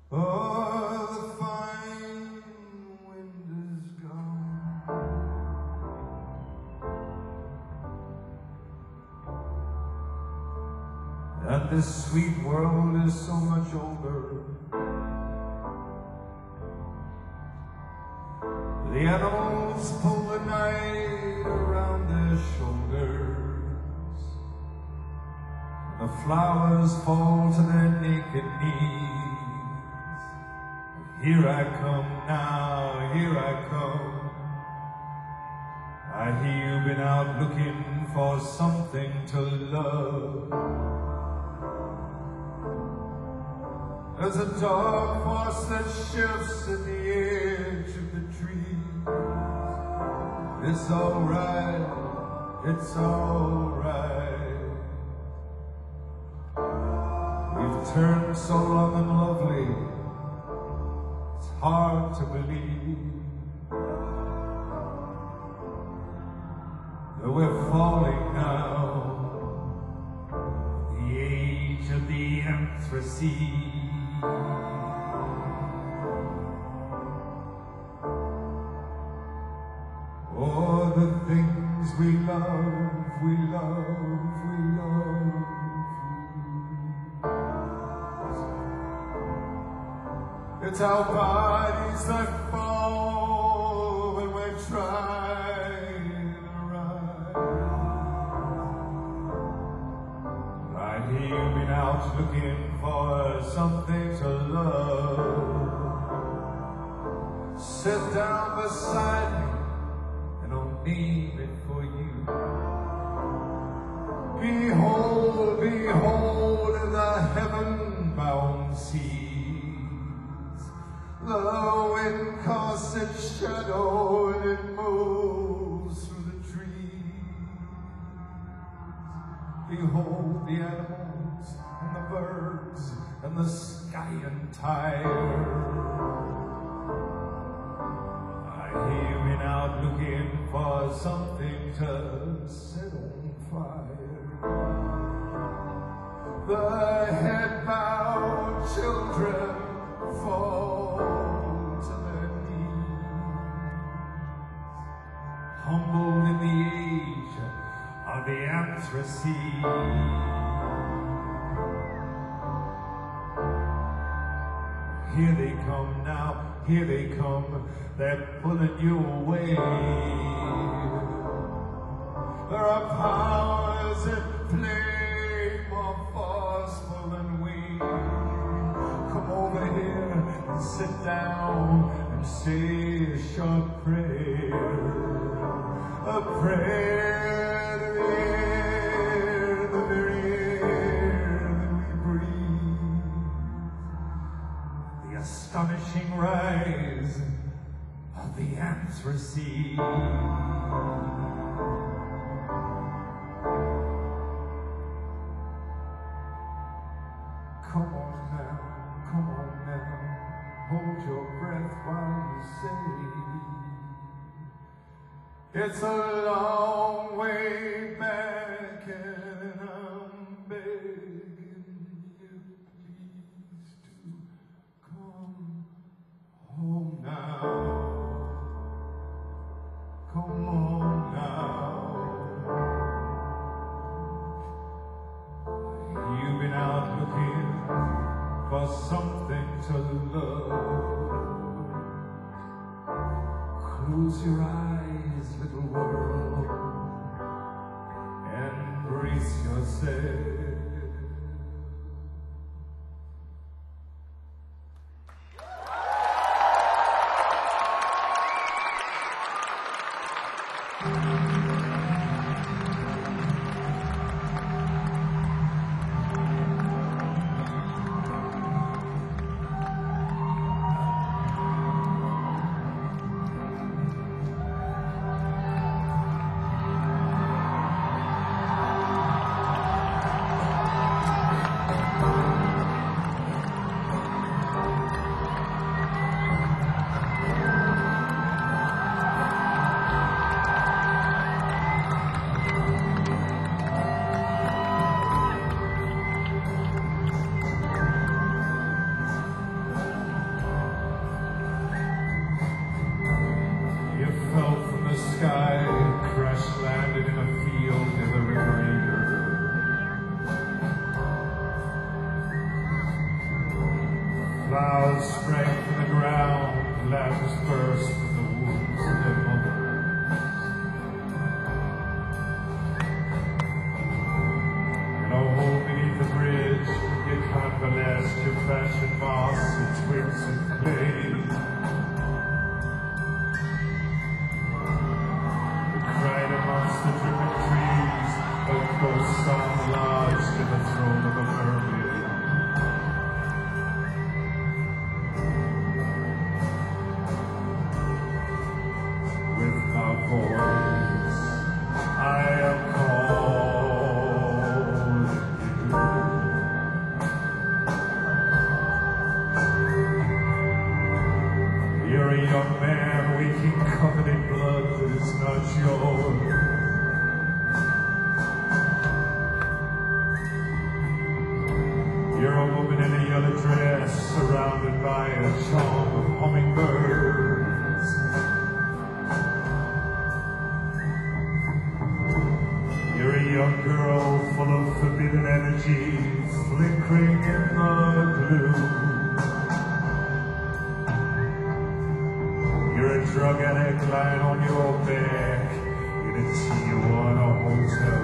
Oh, the fine wind is gone, and this sweet world is so much older. The animals pull the night around their shoulders. The flowers fall to their naked knees. Here I come now, here I come. I hear you've been out looking for something to love. There's a dark force that shifts at the edge of the trees. It's alright, it's alright. We've turned so long and lovely, it's hard to believe that we're falling now, the age of the Anthracis. Oh, the things we love, we love, we love. It's our bodies that fall when we're trying to rise. I hear you've been out looking for something to love. Sit down beside me and I'll name it for you. Behold, behold in the heaven-bound seas, the wind casts its shadow and it moves through the trees. Behold the animals and the birds and the sky entire. I hear you've been out looking for something to set on fire. The head-bowed children fall to their knees, humbled in the age of the Anthracis. Here they come now, here they come, they're pulling you away. There are powers at play more forceful than we. Come over here and sit down and say a short prayer. A prayer to the air, the very air that we breathe. The astonishing rise of the Anthracis. Come on now, hold your breath while you say, it's a long way back and I'm begging you please to come home now. Come on now. You've been out looking for something to love. Close your eyes, little world, and brace yourself. Clouds sprang from the ground, lanterns burst from the wounds of their mothers. In a hole beneath the bridge, you convalesced your fashion moss and twigs and clay. You cried amongst the dripping trees, a ghost song lodged in the throat of a mermaid. Voice, I am calling you. You're a young man waking covered in blood that is not yours. You're a woman in a yellow dress surrounded by a charm of hummingbirds. You're a young girl full of forbidden energy, flickering in the gloom. You're a drug addict lying on your back in a Tijuana hotel.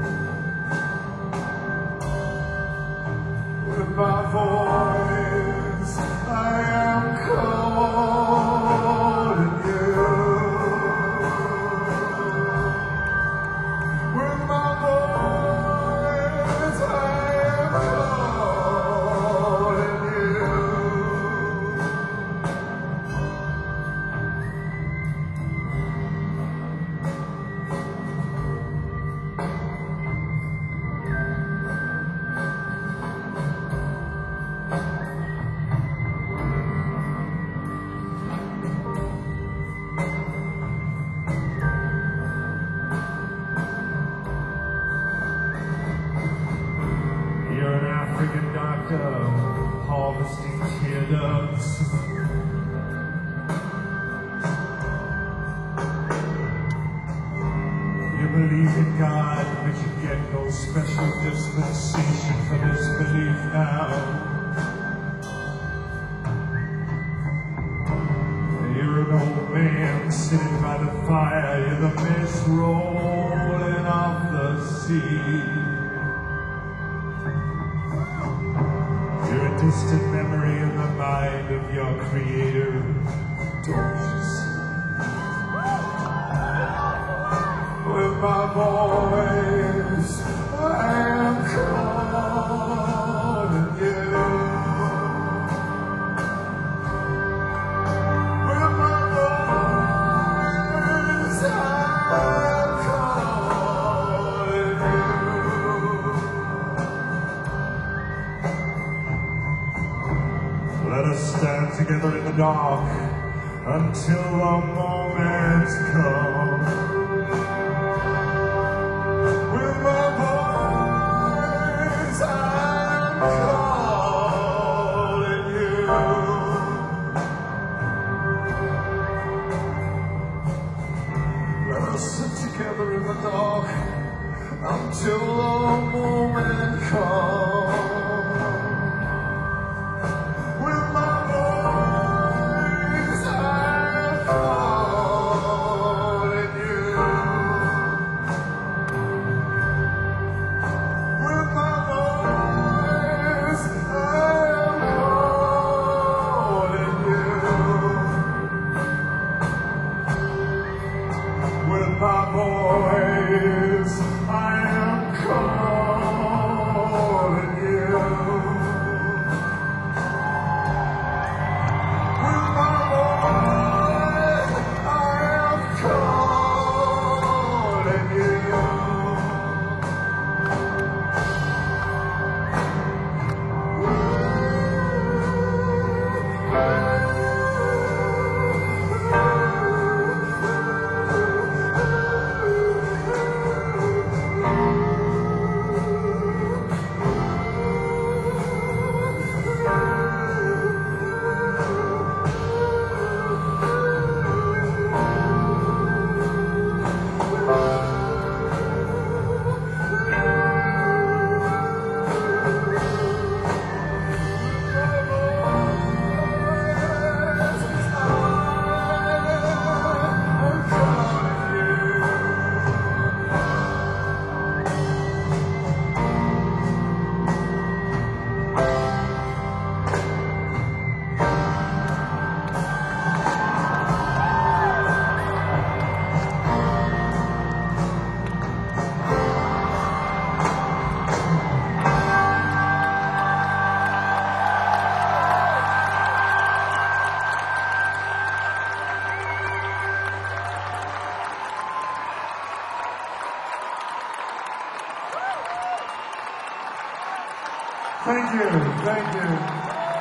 With my voice, I am calling you. Harvesting teardrops. You believe in God, but you get no special dispensation for this belief now. You're an old man sitting by the fire. You're the mist rolling off the sea. You're a distant memory in the mind of your creator, don't you see? With my voice, I am calling you. With my voice, I am calling you. Let us stand together in the dark until the moment comes. With my voice, I'm calling you. Let us sit together in the dark until the moment comes. Calling you. Thank you. Thank you.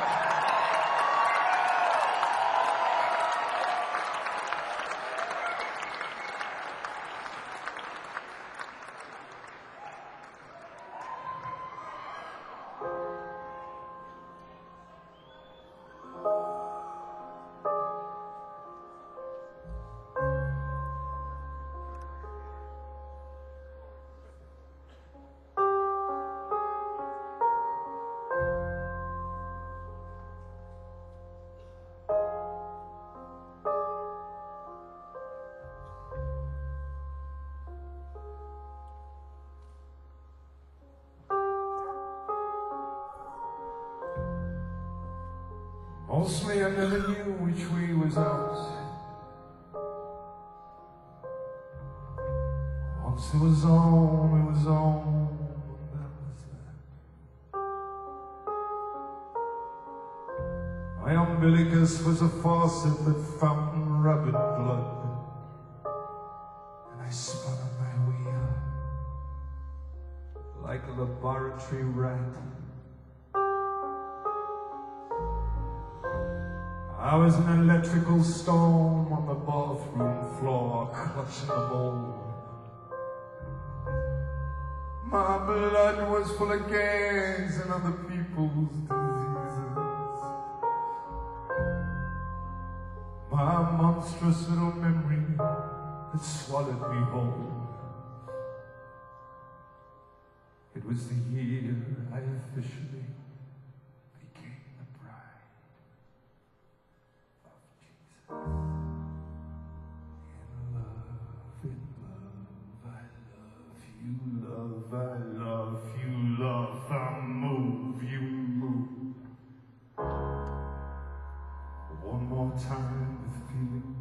Mostly I never knew which way was out. Once it was on, it was on. That was that. My umbilicus was a faucet that fountained rabid blood, and I spun on my wheel like a laboratory rat. I was an electrical storm on the bathroom floor, clutching the bowl. My blood was full of gangs and other people's diseases. My monstrous little memory had swallowed me whole. It was the year I officially became the bride of Jesus. In love, I love you, love, I love you, love, I move, you move. One more time with feeling.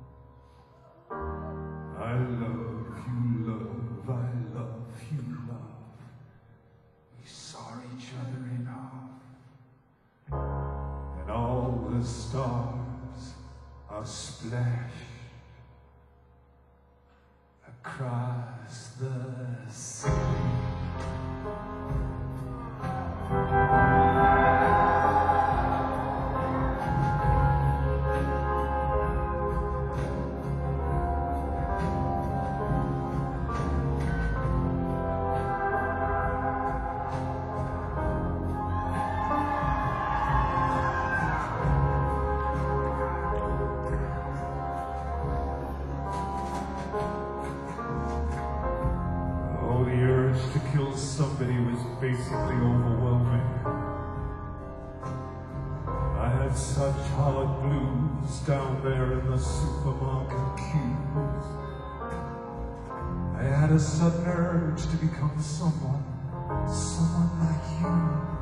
I love you, love, I love you, love. We saw each other in half, and all the stars are splashed across the sea. To kill somebody was basically overwhelming. I had such hard blues down there in the supermarket queues. I had a sudden urge to become someone like you,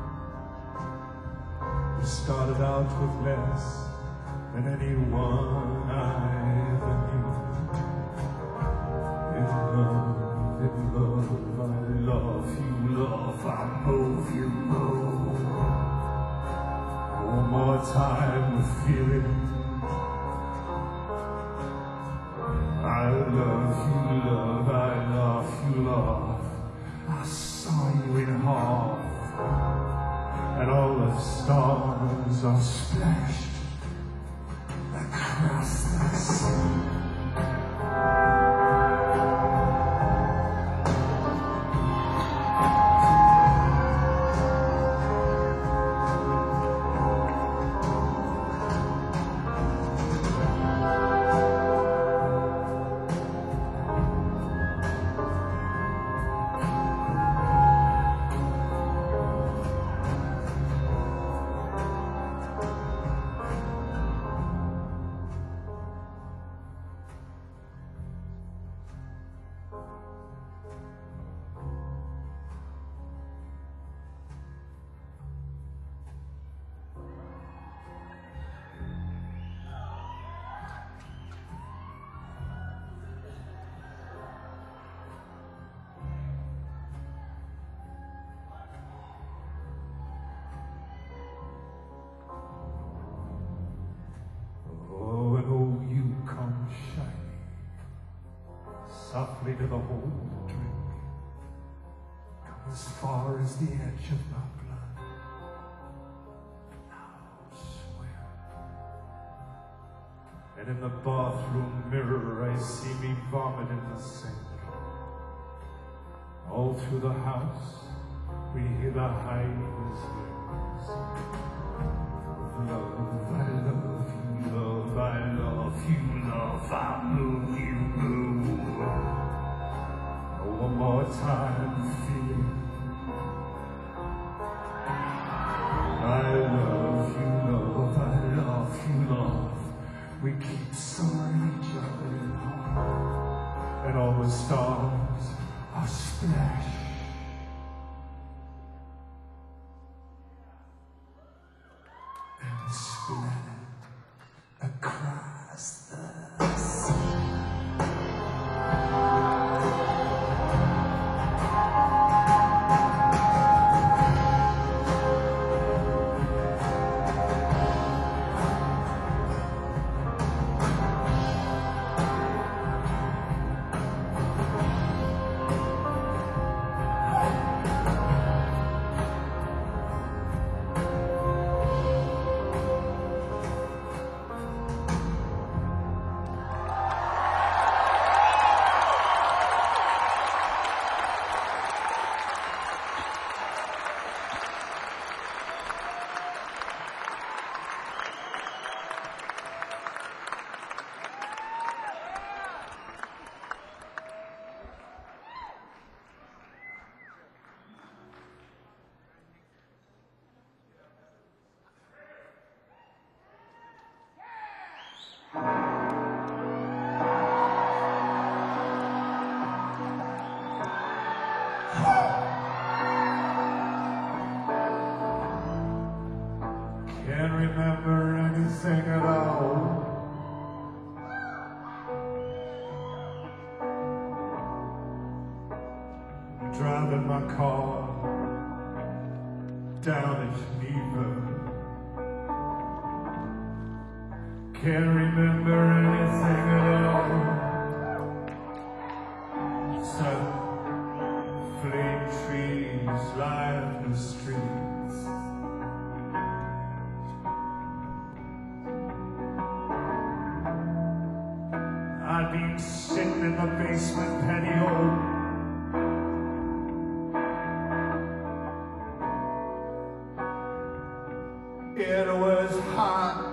who started out with less than anyone I ever knew. In love, I love you, love, I move, you move. One more time with feeling. I love you, love, I love you, love. I saw you in half, and all the stars are splashed across the sea. Softly to the hole to drink. Come as far as the edge of my blood. And in the bathroom mirror, I see me vomit in the sink. All through the house, we hear the high whispers of love. I love you, love. I love you, love. I move, you move. One more time, feel. I love you, love. I love you, love. We keep soaring each other in heart, and all the stars are splashed. And splattered across the sea. Can't remember anything at all. Driving my car down at Geneva. Can't remember anything at all. Except flame trees line the streets. I'd been sitting in the basement patio. It was hot.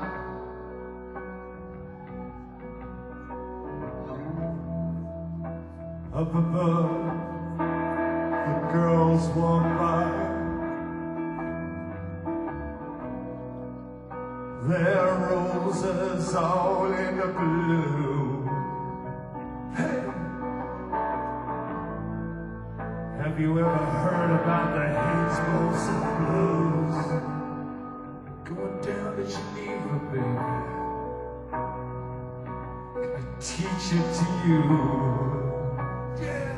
Up above, the girls walk by. Their roses all in the blue. Hey, have you ever heard about the Hazel's blues? Going down to Geneva, baby. I teach it to you. Yeah.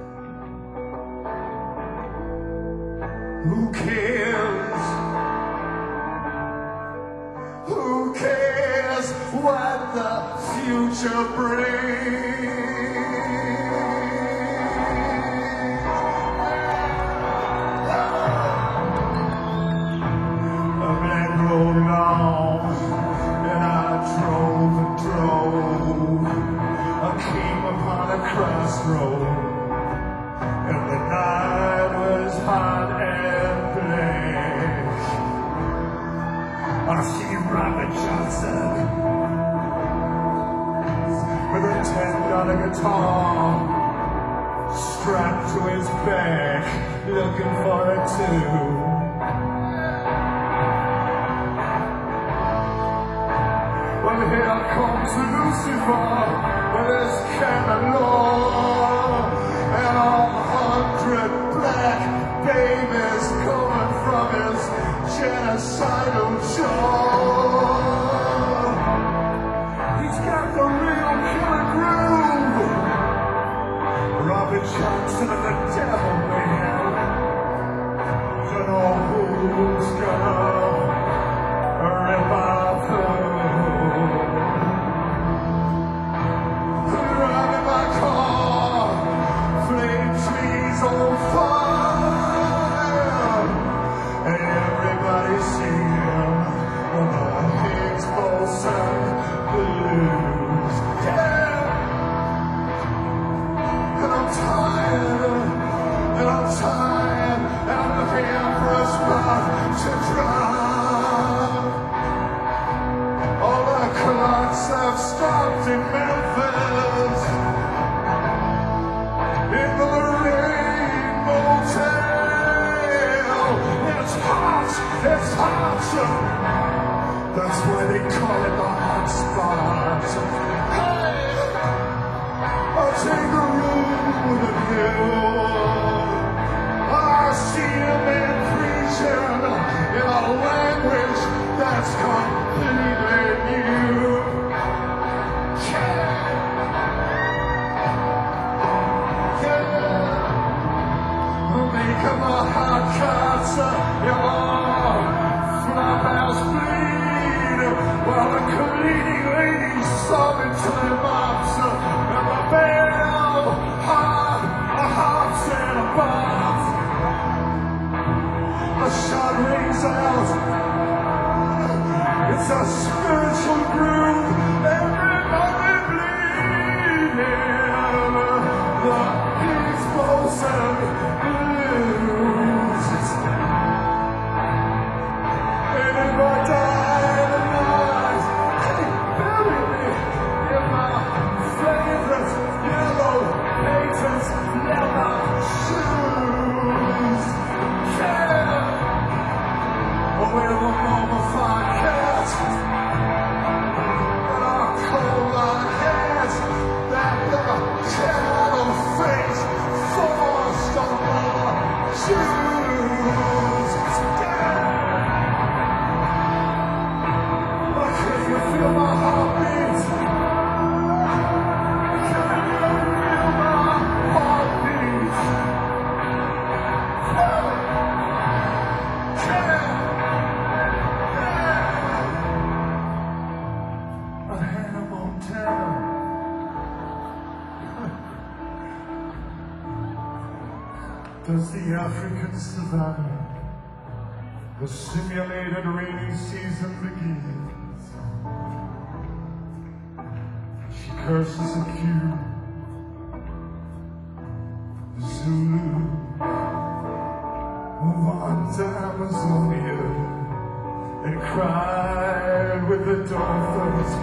Who cares? Who cares what the future brings? A man rolled on, and I drove and drove. I came upon a crossroad, and the night was hot and black. I see Robert Johnson with a $10 guitar strapped to his back, looking for a tune. Well, here comes Lucifer with his cannonball, and 100 black babies coming from his genocidal jaw. He's got the real killer groove. Robert Johnson and the devil, man. Don't know who's gonna rip off who. Driving my car, flame trees on fire, and everybody singing. in Memphis, in the Rain Motel. It's hot, it's hot. That's why they call it the hot spot. Hey, I'll take the road to hill. I see a man preaching in a language that's completely new. Make him a hot cuts, flop ass bleed, while the cleaning ladies sob into their mops, and the band hops and a bombs. A shot rings out. It's a spiritual groove. Everybody bleeding. The peaceful sound blues. And if I die tonight, hey, bury me in my favorite yellow patent leather shoes. Yeah. With a mummified cat and a cold head that the cattle face forced on the Jews. But can you feel my heartbeat? Can you feel my heartbeat? Does the African savannah, the simulated rainy season begins. She curses a Q, the Zulu, who went to Amazonia and cried with the dolphins.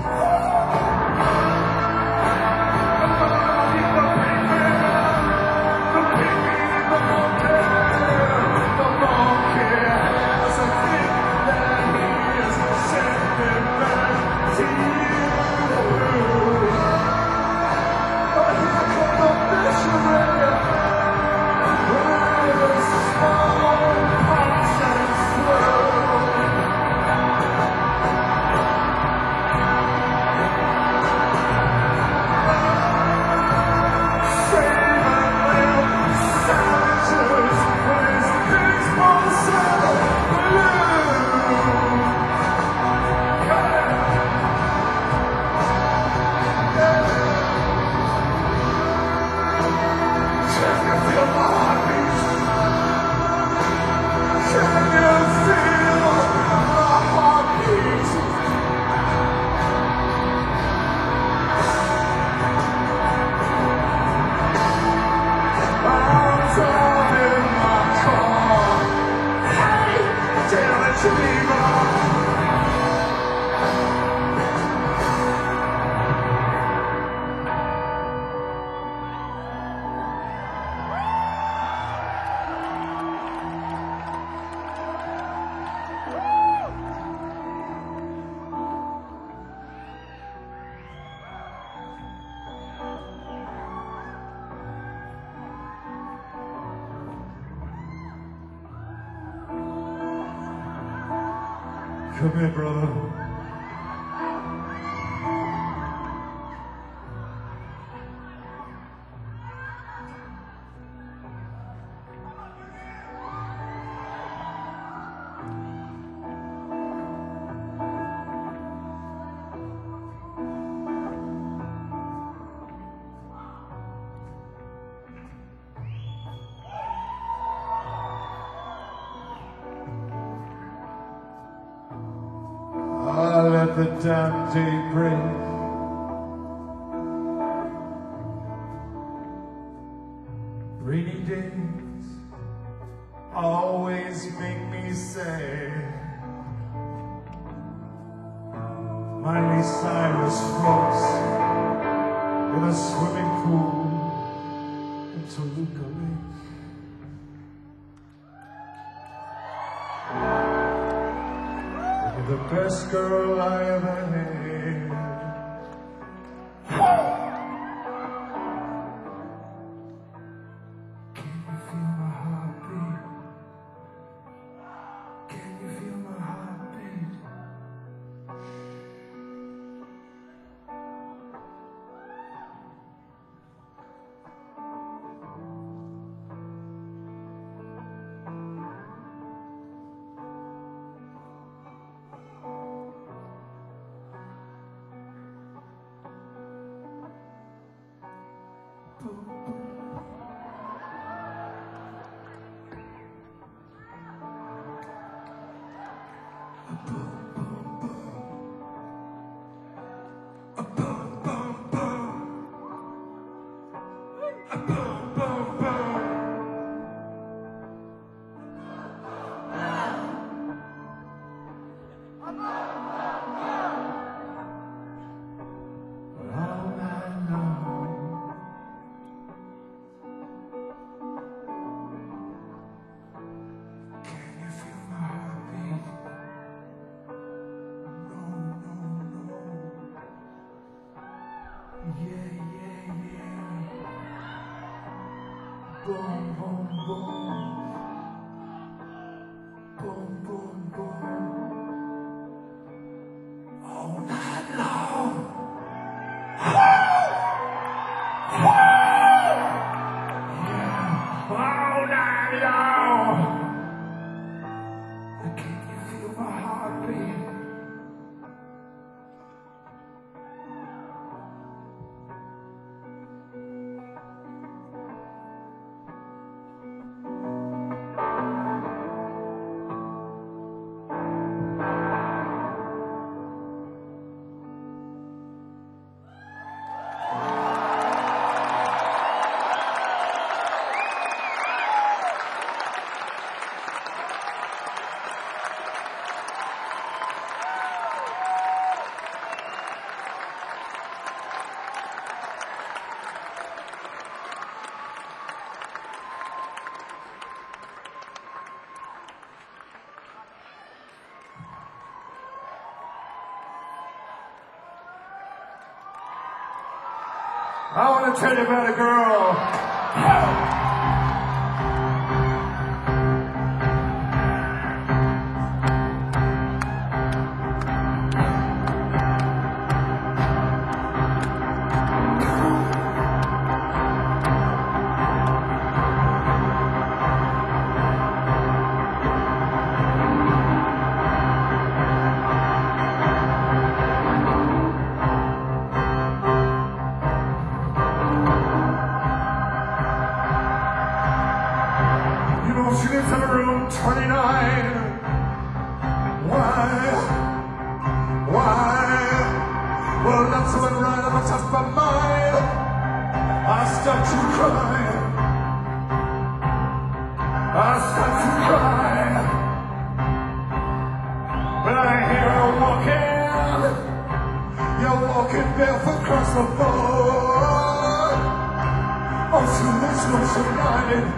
Come here, brother. Let the damn day break. Rainy days always make me say, Miley Cyrus floats in a swimming pool in Toluca Lake. You're the best girl I ever had. Can you feel my heartbeat? Can you feel my heartbeat? Boom, boom, boom. Boom, boom, boom. All night long. Yeah. All night long. Can you feel my heartbeat? I want to tell you about a girl. She lives in room 29. Why? Well, that's when right on the top of my mind I start to cry. When I hear her walking, you're walking barefoot across the floor. Oh, she lives no tonight.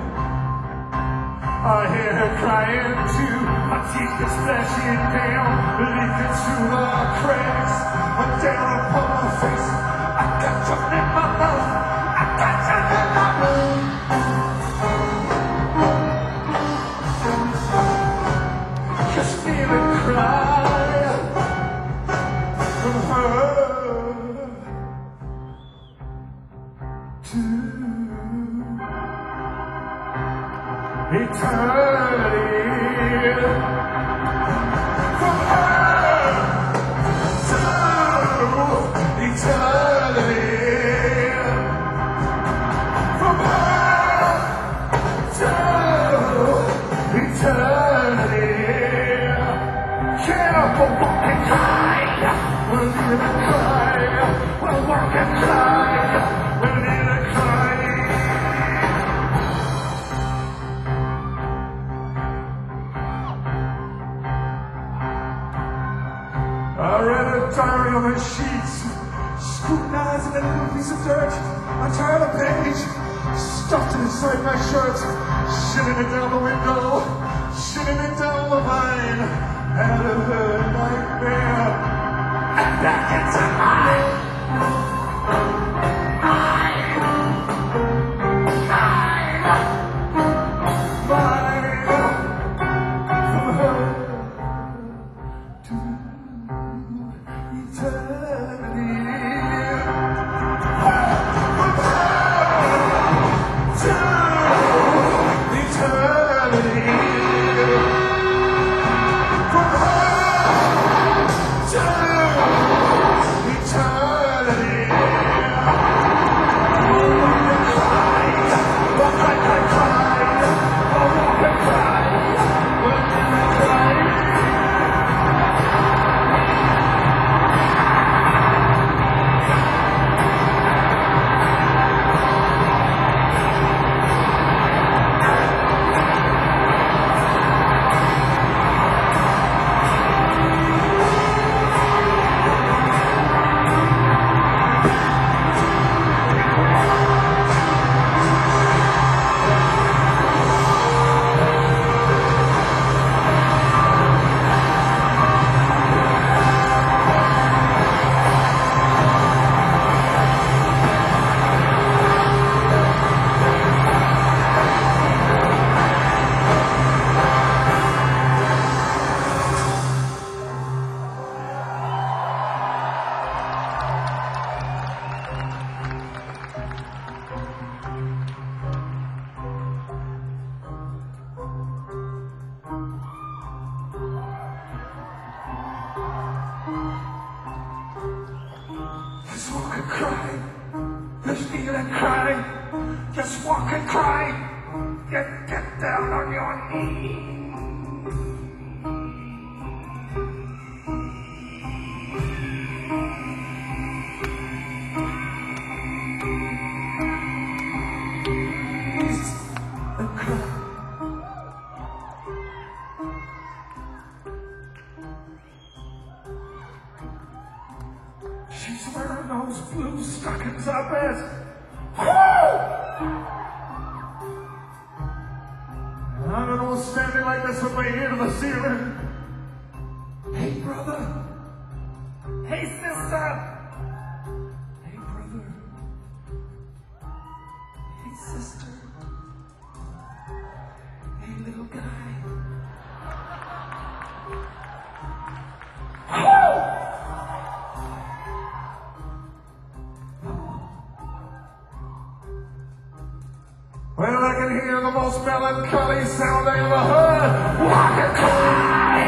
I hear her crying too. Her teeth are splashing down, leaking through the cracks. I'm down upon my face. I got something in my mouth. I got something in my mouth. Just feel it cry from her to eternity. From her to eternity. From her to eternity. Get up and walk and cry. We'll need a cry. We'll walk and cry. We'll need a cry. I read a diary on the sheets. scrutinizing a little piece of dirt. I tear the page, stuffed it inside my shirt, shitting it down the window, shitting it down the vine. Had a nightmare, and back into mine. Just walk and cry. Just feel and cry. Just walk and cry. Get down on your knees. And cry. She's wearing those blue stockings, I bet. And I'm an old standing like this with my ear to the ceiling. Hey, brother. Hey, sister. Hey, brother. Hey, sister. Hey, little guy. Well, I can hear the most melancholy sound I ever heard. Walk and cry.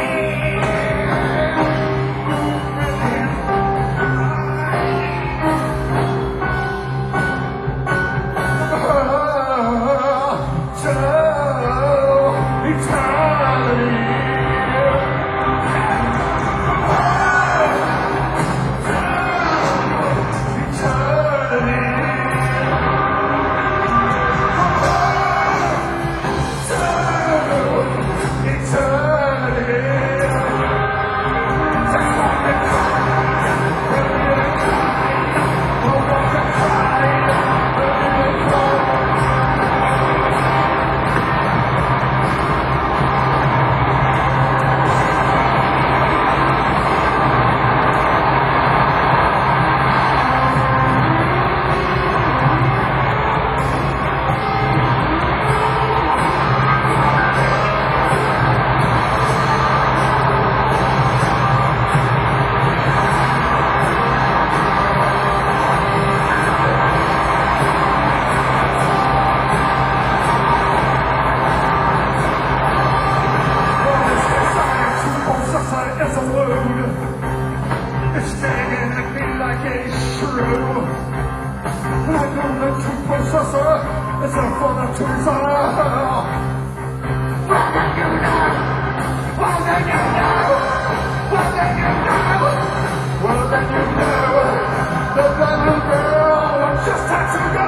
It's staring at me like a shrew. I know the true possessor is a father to his honor. Well, then you know. Well, then you know. Well, then you know. Well, then you know. The little girl just had to go.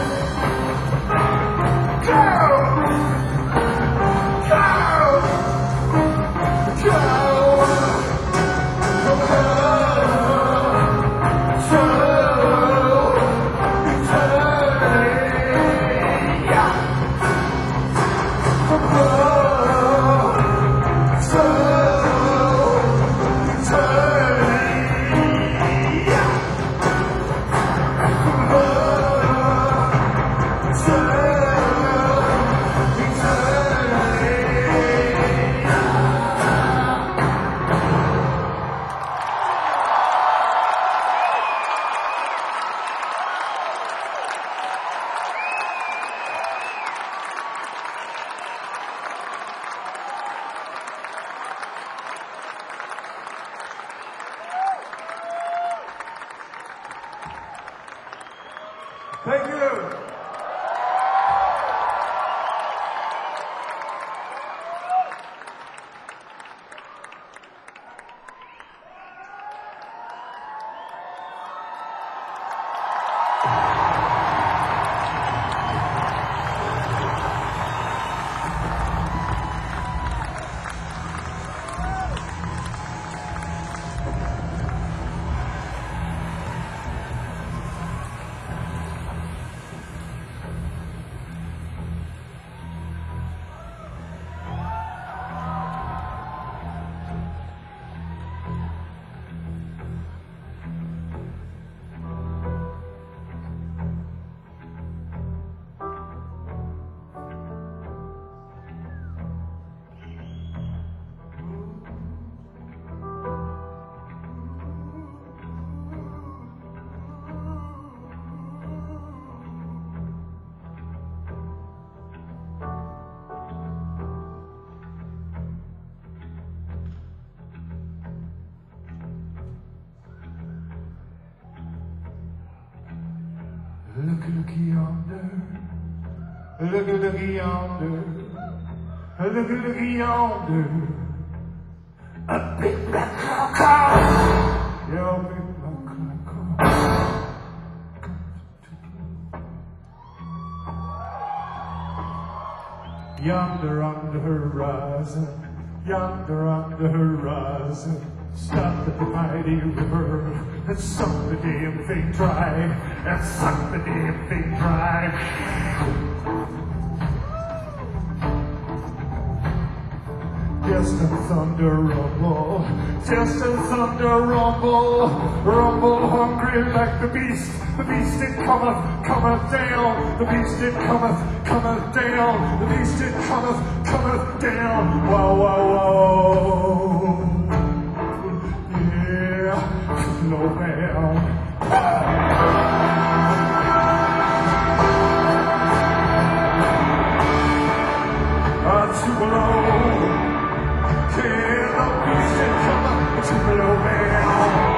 Go. Go. Go. Thank you. Look yonder, look yonder, look yonder. A big black car, yeah, a big black car. Yonder on the horizon, yonder on the horizon. Stop at the mighty river and suck the damn thing dry, and suck the damn thing dry. Distant thunder rumble, distant thunder rumble, rumble hungry like the beast it cometh down, the beast it cometh down, the beast it cometh down. Wow, wow, wow. No man. Tupelo, can the beast come Tupelo man?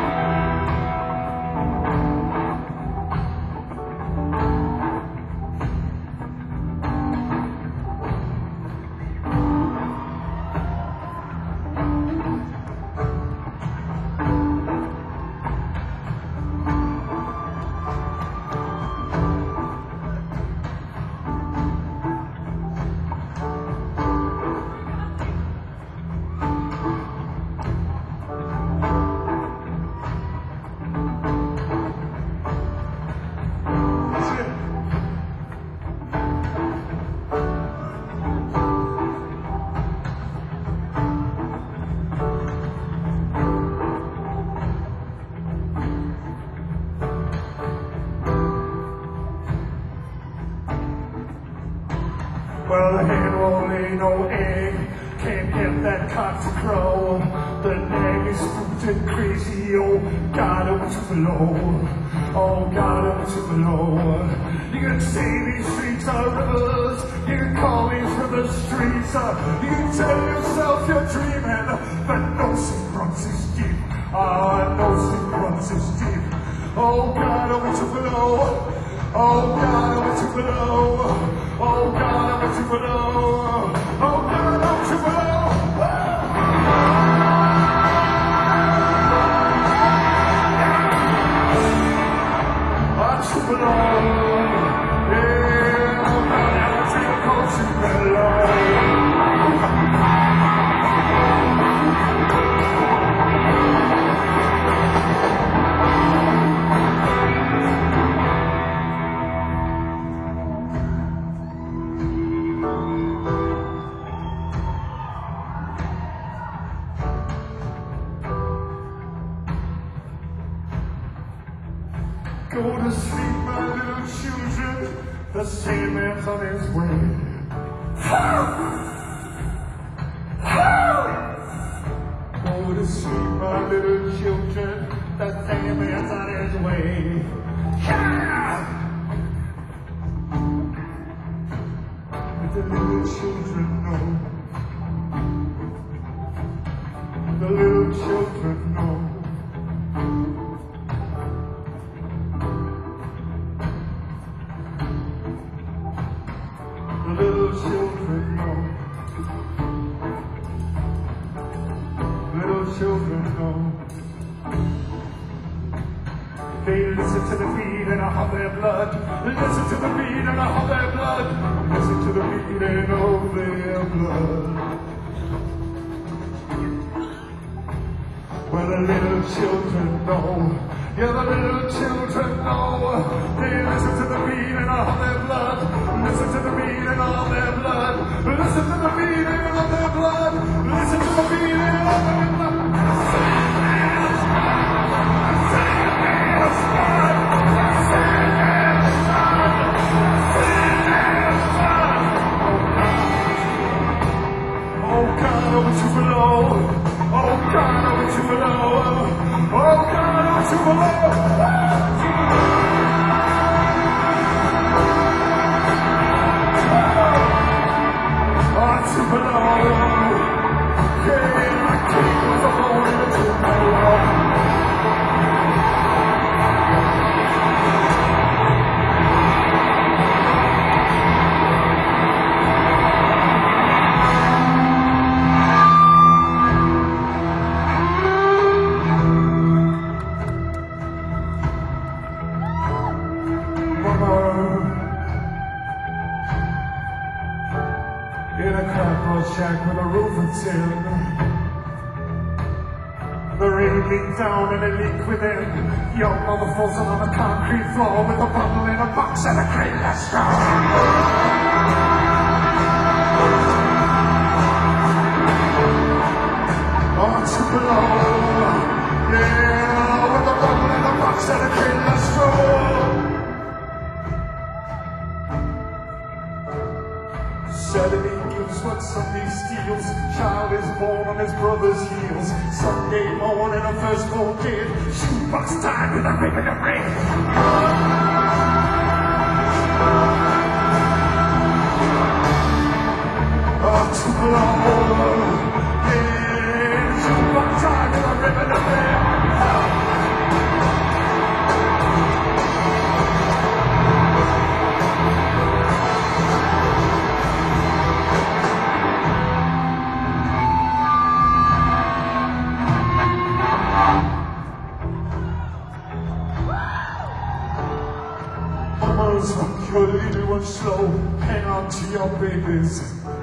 Well, the hen won't lay no egg, can't get that cock to crow. The nag is spooked and crazy, oh God, I'm too below. Oh God, I'm too below. You can say these streets are rivers, you can call these rivers streets. You can tell yourself you're dreaming, but no sea runs is deep. No sea runs is deep. Oh God, I'm too below. Oh God, I'm too below. Oh God, I'm too below. Oh God, I'm too below. I'm too below. Yeah, I'm too below. Go to sleep, my little children, the Sandman's on his way. Go to sleep, my little children, the Sandman's on his way. Let the little children know. The little children know. They listen to the beating of their blood. Listen to the beating of their blood. Listen to the beating of their blood. Well, the little children know. Yeah, the little children know. They listen to the beating of their blood. Listen to the beating of their blood. Listen to the beating of their blood. Listen to the beating of their blood. Oh God, I want you below. Oh God, I want you below. Oh God, I want you below. In a cardboard shack with a roof of tin, the rain leaked down and a leak within. Young mother falls on the concrete floor with a bundle in a box and a crate that's on to below, yeah, with a bundle in a box and a crate that's 70 gives what Sunday steals. Child is born on his brother's heels. Sunday morning, a first born kid. Shoebox tied with a ribbon of red. Oh, to blow. Yeah, shoebox tied with a ribbon of red. Mamas, rock your little ones slow, hang on to your babies.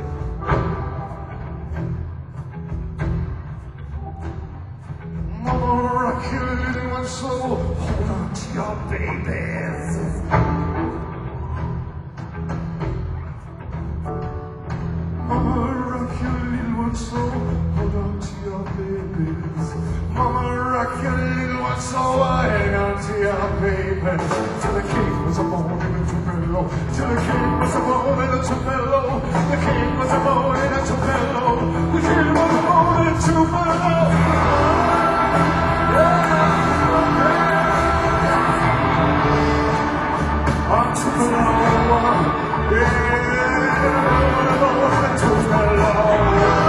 Mama, rock your little ones slow, hold on to your babies. Mama, rock your little ones slow, hold on to your babies. Mama, rock your little ones slow, hang on to your babies. Till the king was a born in a Tupelo. Till the king was a born in a Tupelo. The king was a born in a Tupelo. The king was a born in a Tupelo. On Tupelo. Yeah, born in Tupelo.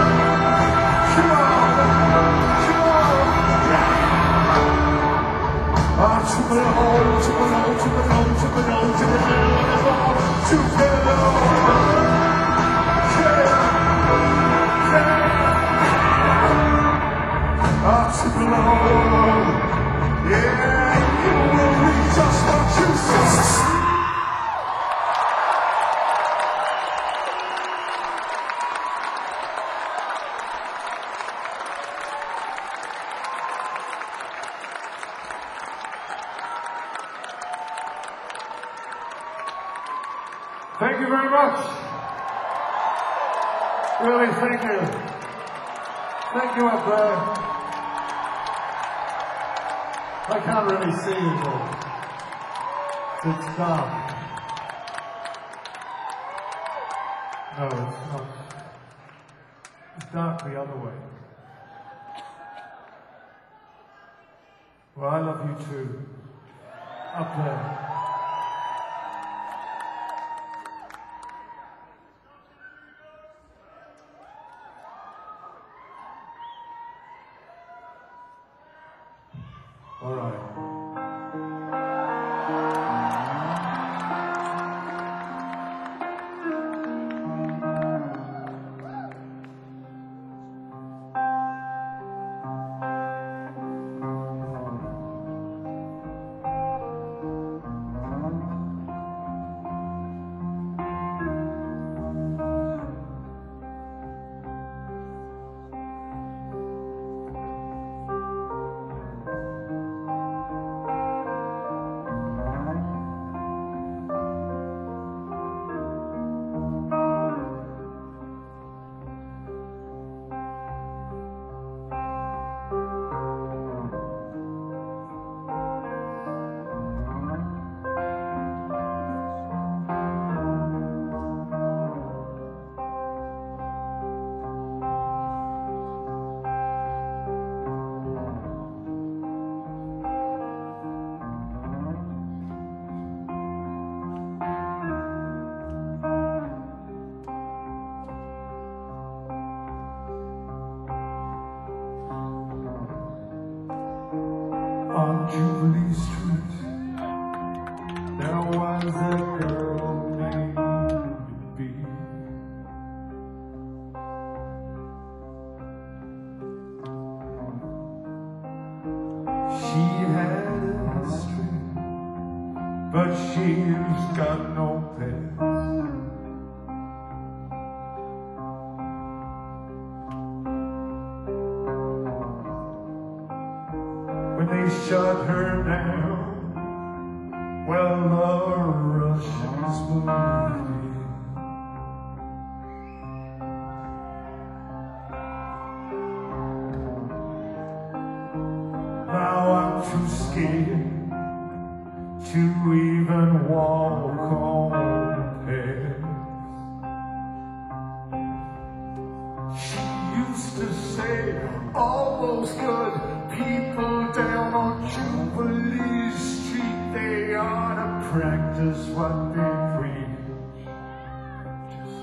Thank you very much. Really, thank you. Thank you up there. I can't really see you though. It's dark. No, it's not. It's dark the other way. Well, I love you too. Up there. All right. On Jubilee Street, there was a girl named Bee. She had a string, but she's got no pets. When they shut her down, well, the Russians moved in. Now I'm too scared to even walk on past. She used to say all those good people down on Jubilee Street, they ought to practice what they preach. Just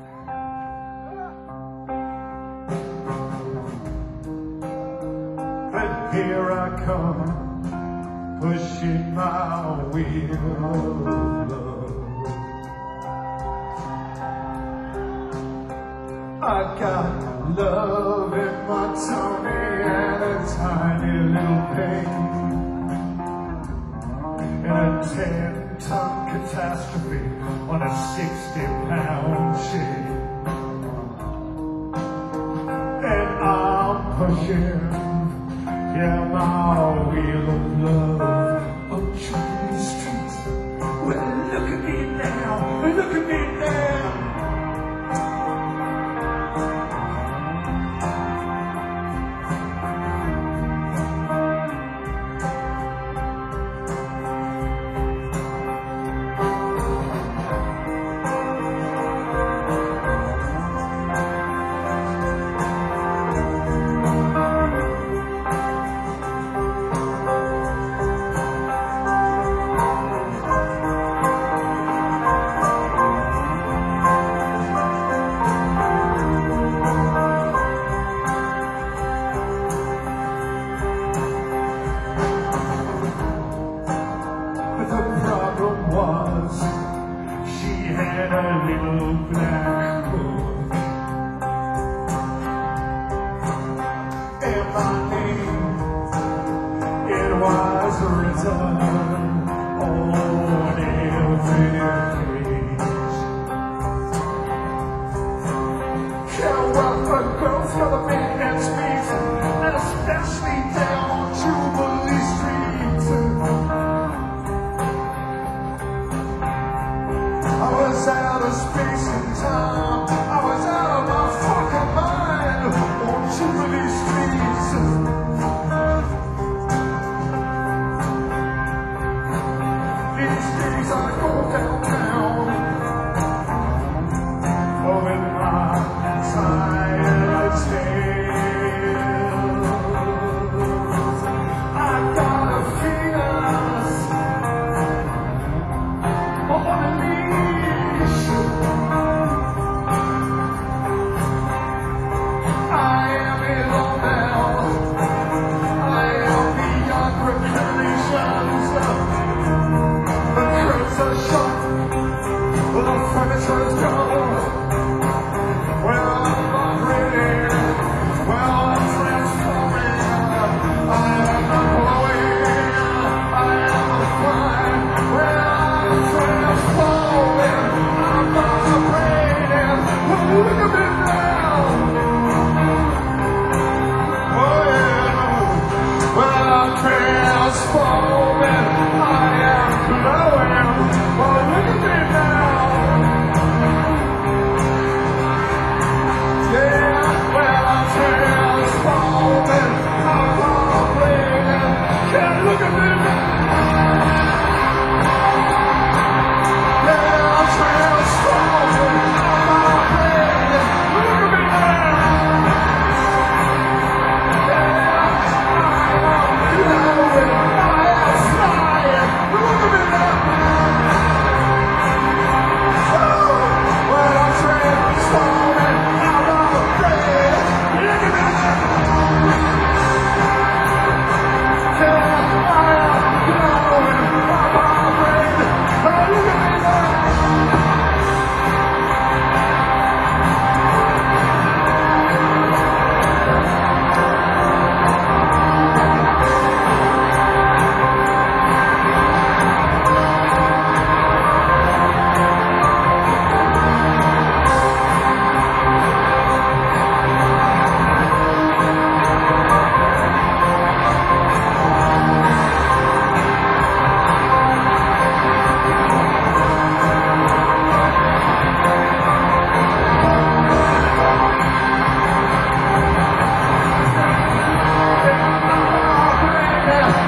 like that. But here I come, pushing my wheel of love. I got love in my tummy and a tiny little pain, and a 10-ton catastrophe on a 60-pound chain. And I'm pushing, yeah, my wheel of love on Jubilee Street. Well, look at me now, look at me now. She had a little black book, and my name, it was written on every page. Yeah, well, the girls gotta be and speak, and especially down on Jubilee Street. I was out of space and time, I was out of my fucking mind on Jubilee Street. These days I go downtown.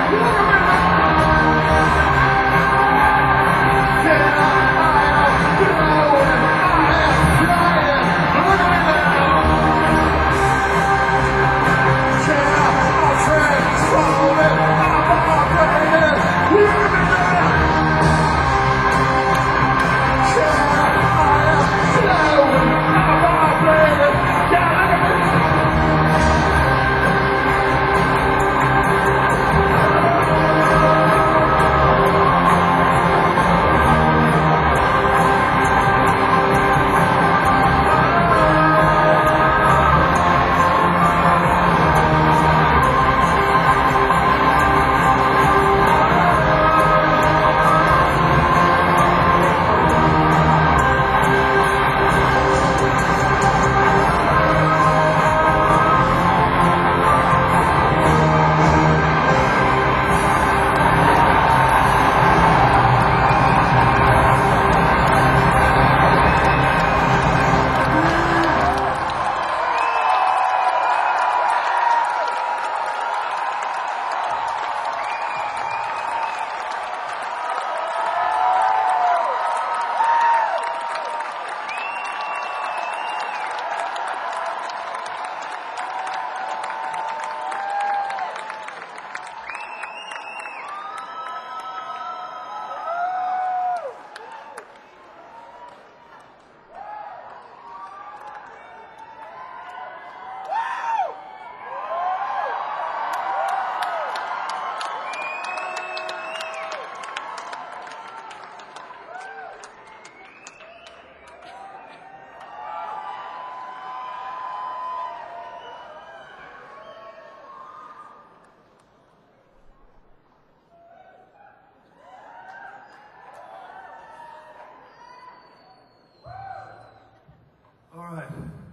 All right.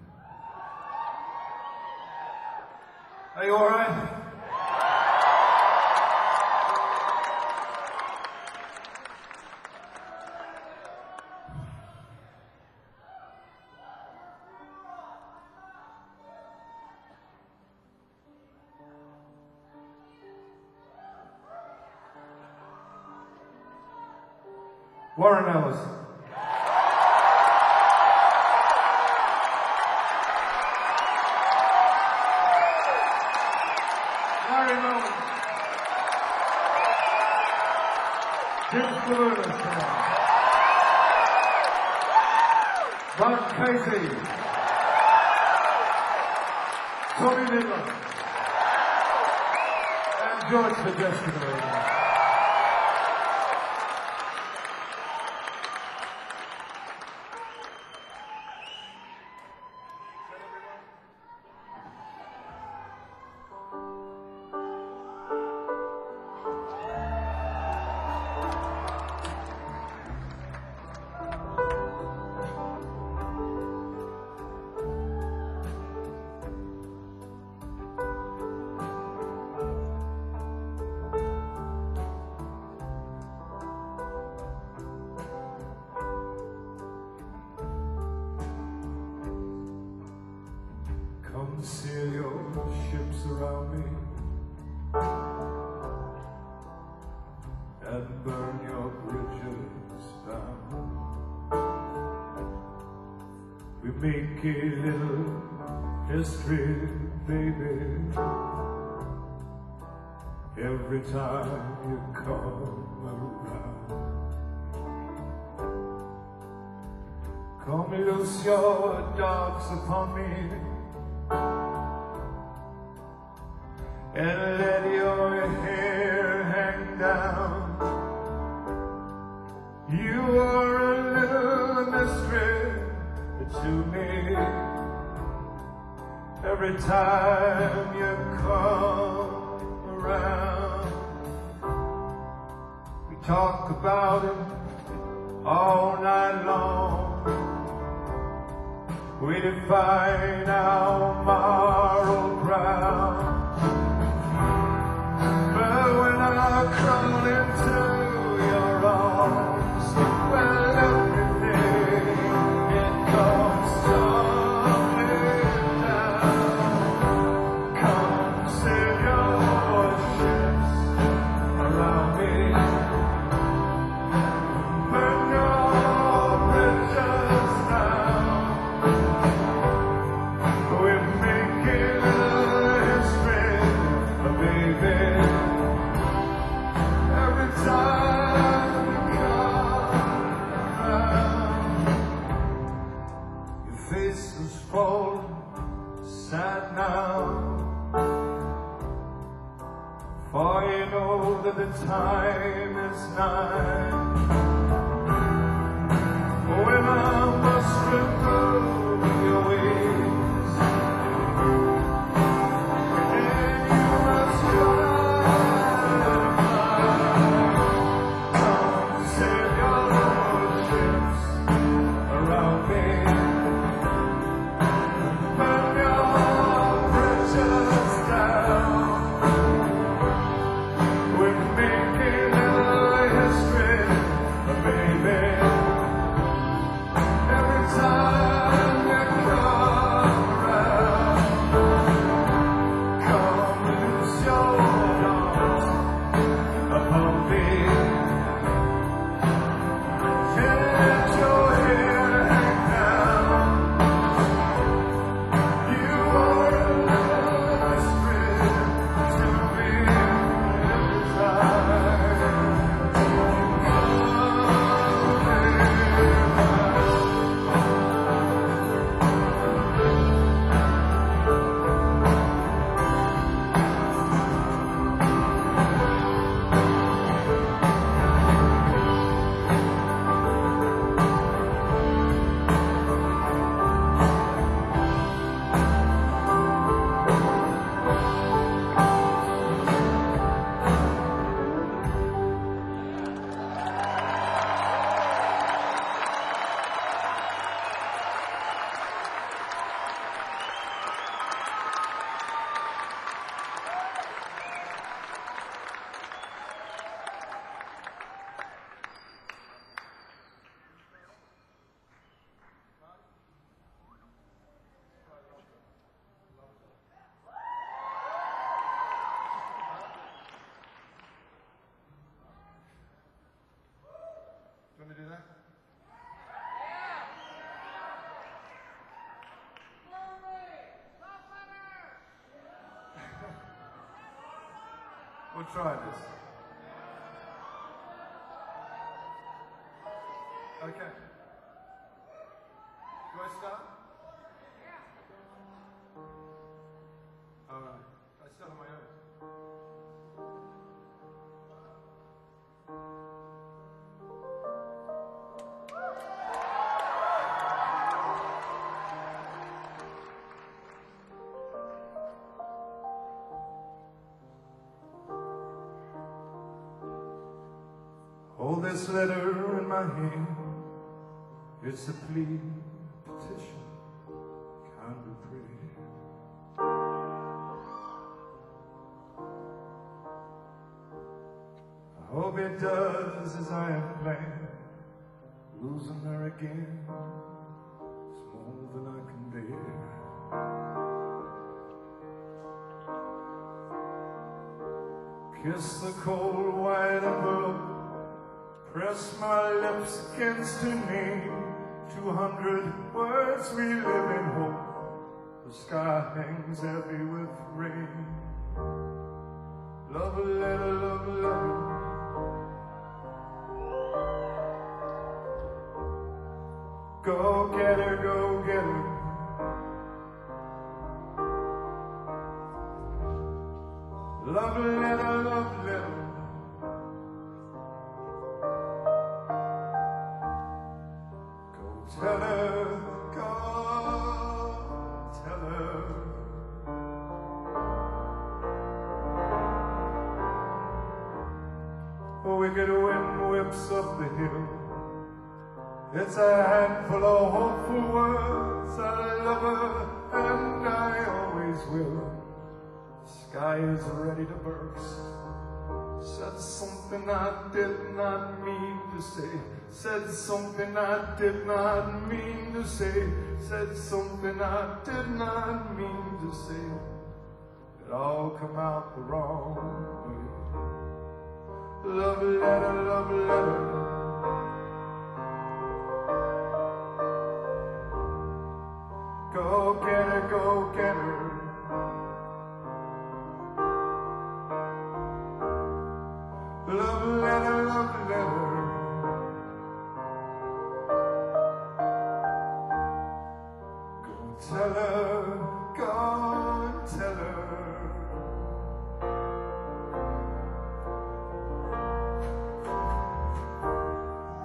Are you all right? Warren Ellis. Larry Moen. Jim Stewart. Ron Casey. Tony Miller. And George Podesta. Come sail your ships around me and burn your bridges down. We make a little history, baby, every time you come around. Come loose your dogs upon me and let your hair hang down. You are a little mystery to me every time you come around. We talk about it all night long. We define our moral ground. But when I crawl into your arms, well, everything, it comes tumbling down. Come sail your ships time is nigh, when I must remove your ways, and you must come save your lordships around me. Burn your bridges down. We're making a history, baby. Every time you come around, come loose your arms upon me. Let your hair hang down. You are a mystery to me every time. You want to do that? We'll try this. Okay. Do I start? All right. I start on my own. Hold this letter in my hand. It's a plea, petition, kind of pretty. I hope it does as I have planned. Losing her again is more than I can bear. Kiss the cold white envelope. Press my lips against her name. 200 words we live in hope. The sky hangs heavy with rain. Love a letter, love a letter. Go get her, go get her. Love a letter, love a letter. Tell her, God, tell her. A wicked wind whips up the hill. It's a handful of hopeful words. I love her and I always will. The sky is ready to burst. Said something I did not mean to say. Said something I did not mean to say. Said something I did not mean to say. It all come out the wrong way. Love letter, love letter. Go get her, go get her. Love letter, love letter. Go tell her, go tell her.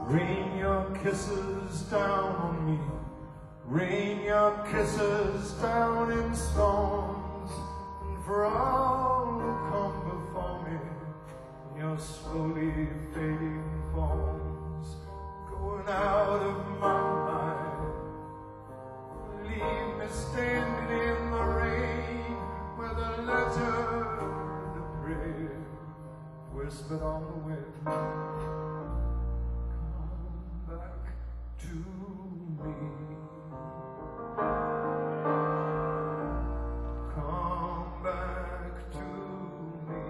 Rain your kisses down on me. Rain your kisses down in storms. And for all who come before me, your slowly fading forms, going out of my mind. Leave me standing in the rain where the letter and the prayer whispered on the wind. Come back to me. Come back to me.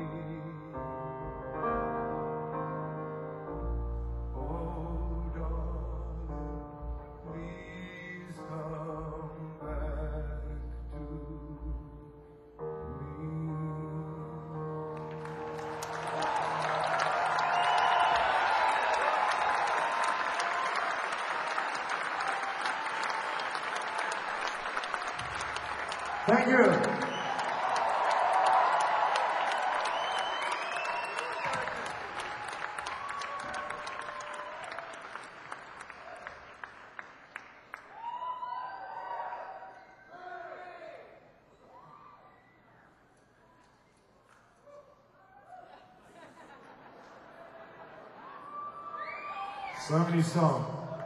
Oh, darling, please come back to me. Thank you. So many songs.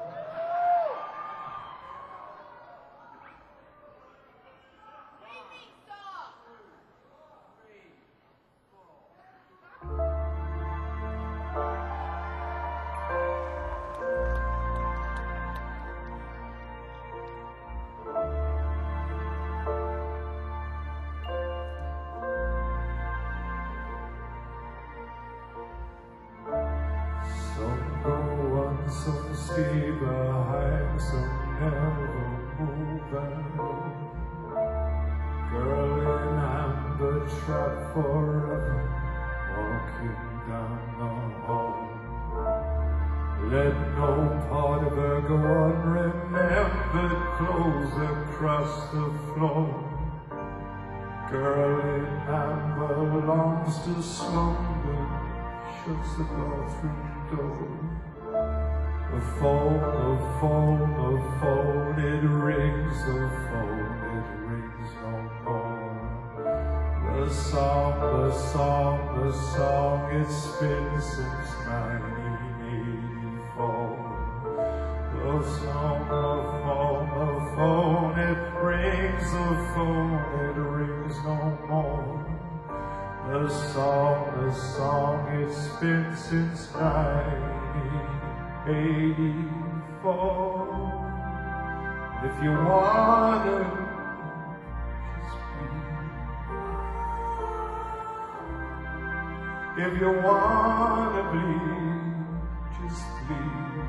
Some stay behind, some never move out. Girl in amber, trapped forever, walking down the hall. Let no part of her go unremembered, clothes across the floor. Girl in amber longs to slumber, shuts the bathroom door. The phone, it rings, the phone, it rings no more. The song, it's been since 1984. The phone, it rings, the phone, it rings no more. The song, it's been since 1984. If you wanna just bleed, if you wanna bleed, just bleed.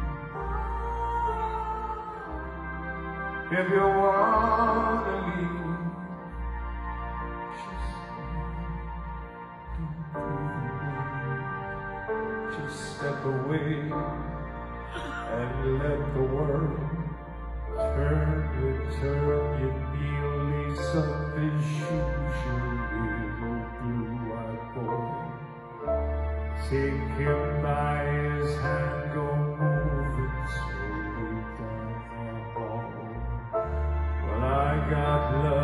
If you wanna leave, just leave. Just step away and let the world turn you kneel, lace up his shoes, you little blue-eyed boy. Take him by his hand, go moving slowly down the hall. Well, I got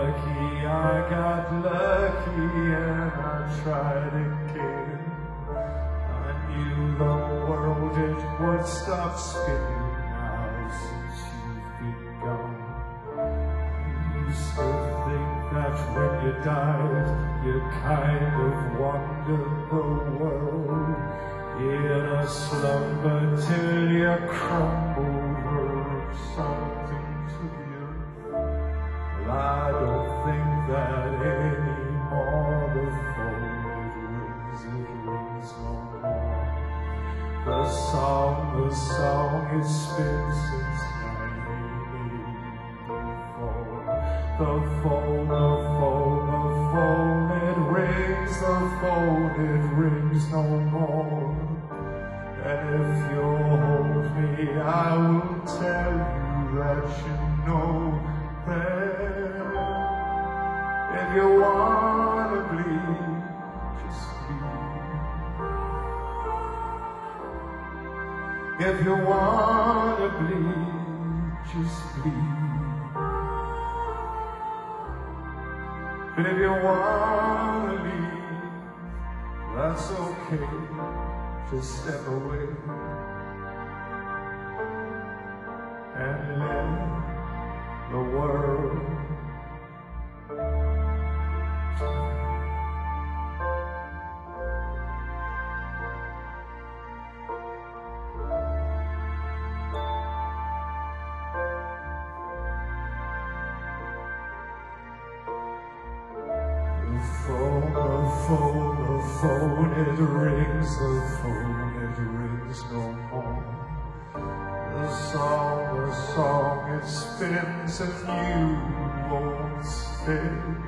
lucky, and I tried again. I knew the world, it would stop spinning now since you've been gone. I used to think that when you died, you kind of wandered the world in a slumber till you crumbled or something to the earth. Well, I don't think that anymore. The phone, it rings no more. The song, it's been since 1984. The phone, it rings, the phone, it rings no more. And if you'll hold me, I will tell you that you know that if you wanna bleed, just bleed. If you wanna bleed, just bleed. And if you wanna leave, that's okay. Just step away and let the world the phone, it rings, the phone, it rings no more. The song, it spins and you won't stay.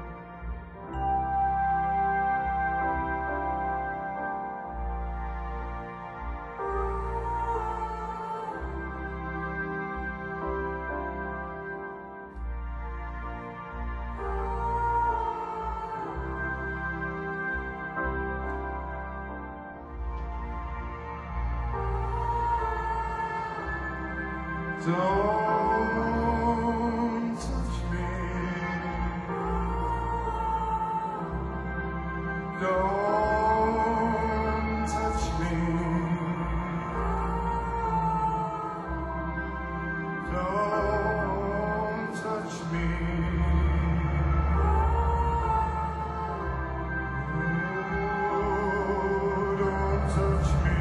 Don't touch me. Don't touch me. Don't touch me. Ooh, don't touch me.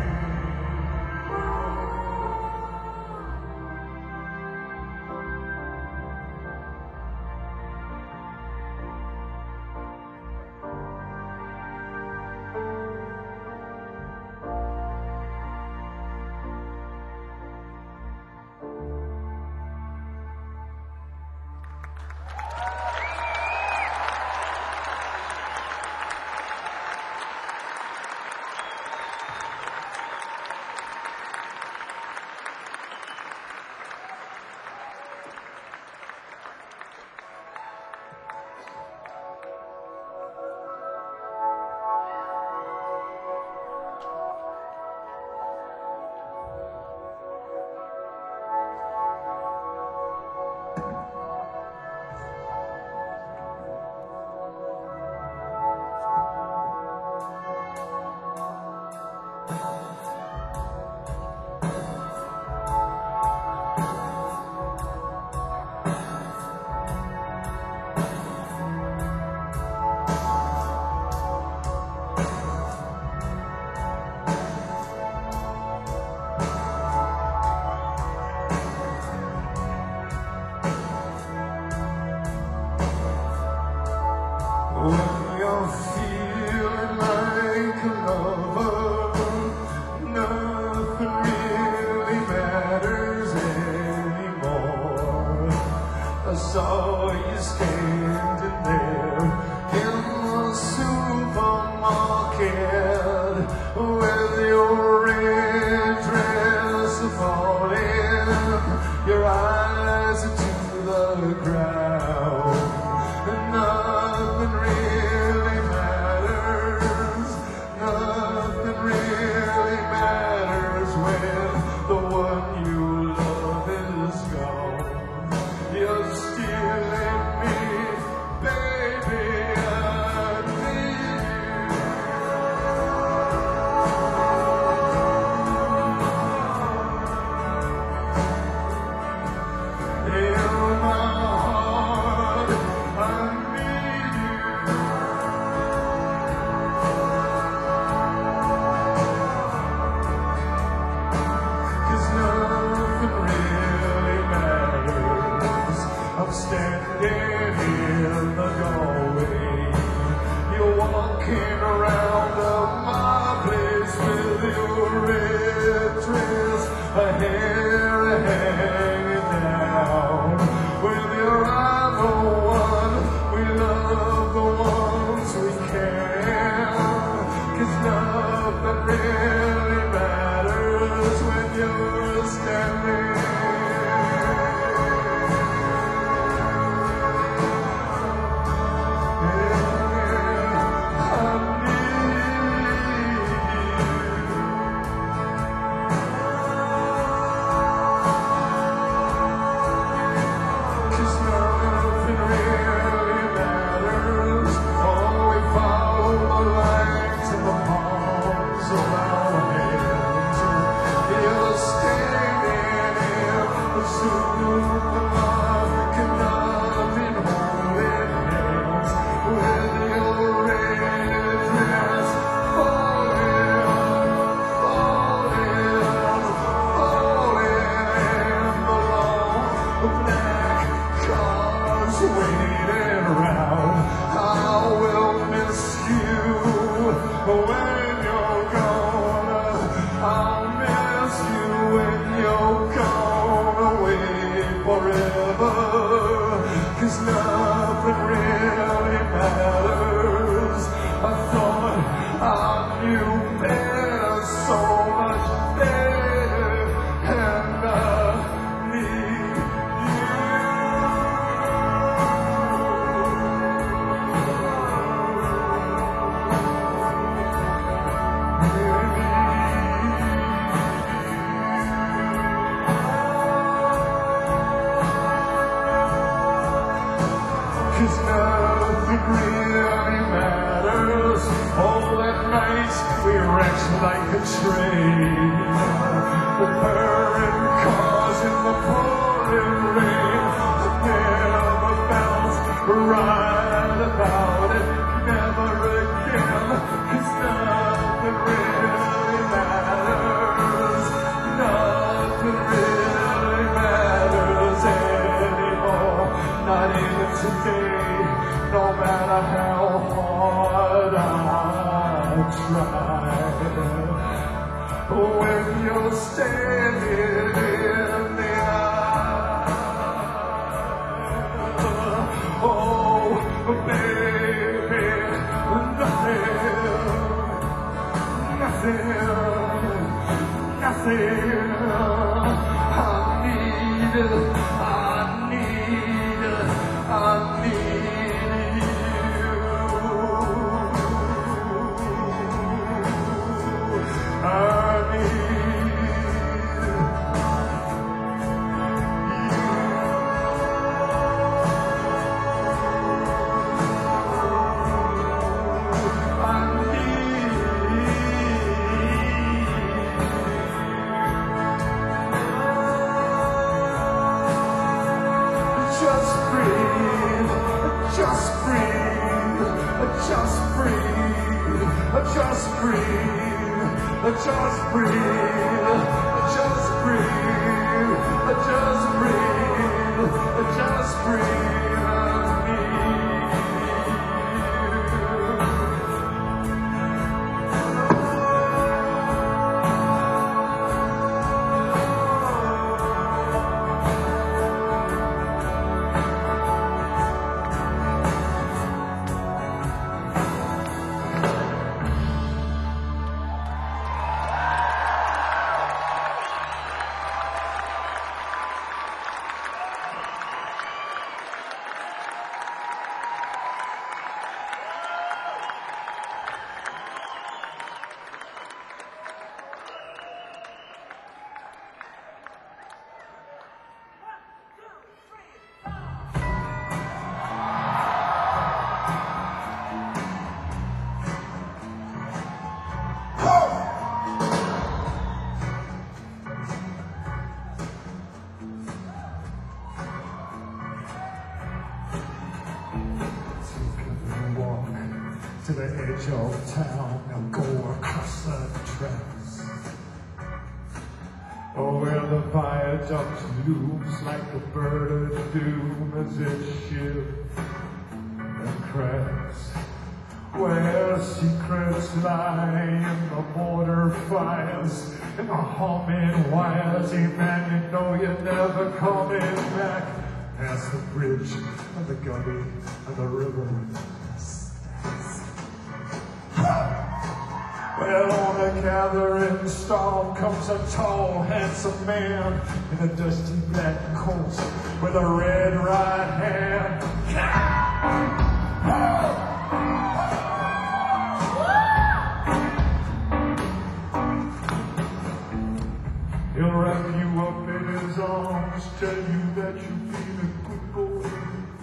When you're feeling like a lover, nothing really matters anymore. I saw you standing there in the supermarket with your red dress falling, your eyes into the ground. Nothing really matters. Nothing really matters when the one you love is gone. You're stealing me, baby. I need you. like a train, the purring cars in the pouring rain. Never felt right about it, never again, 'cause nothing really matters, nothing really matters anymore, not even today, no matter how hard I try. When you're standing in the aisle, oh baby, nothing, I need just breathe, just breathe, just breathe, just breathe, I need to the edge of town, now go across the tracks. Oh, where the viaduct looms like a bird of doom as it shifts and cracks. Where secrets lie in the mortar fires and the humming wires, hey man, you know you're never coming back. Past the bridge and the gully and the river. Well, on a gathering storm comes a tall, handsome man in a dusty black coat with a red right hand. He'll wrap you up in his arms, tell you that you're feeling good, boy.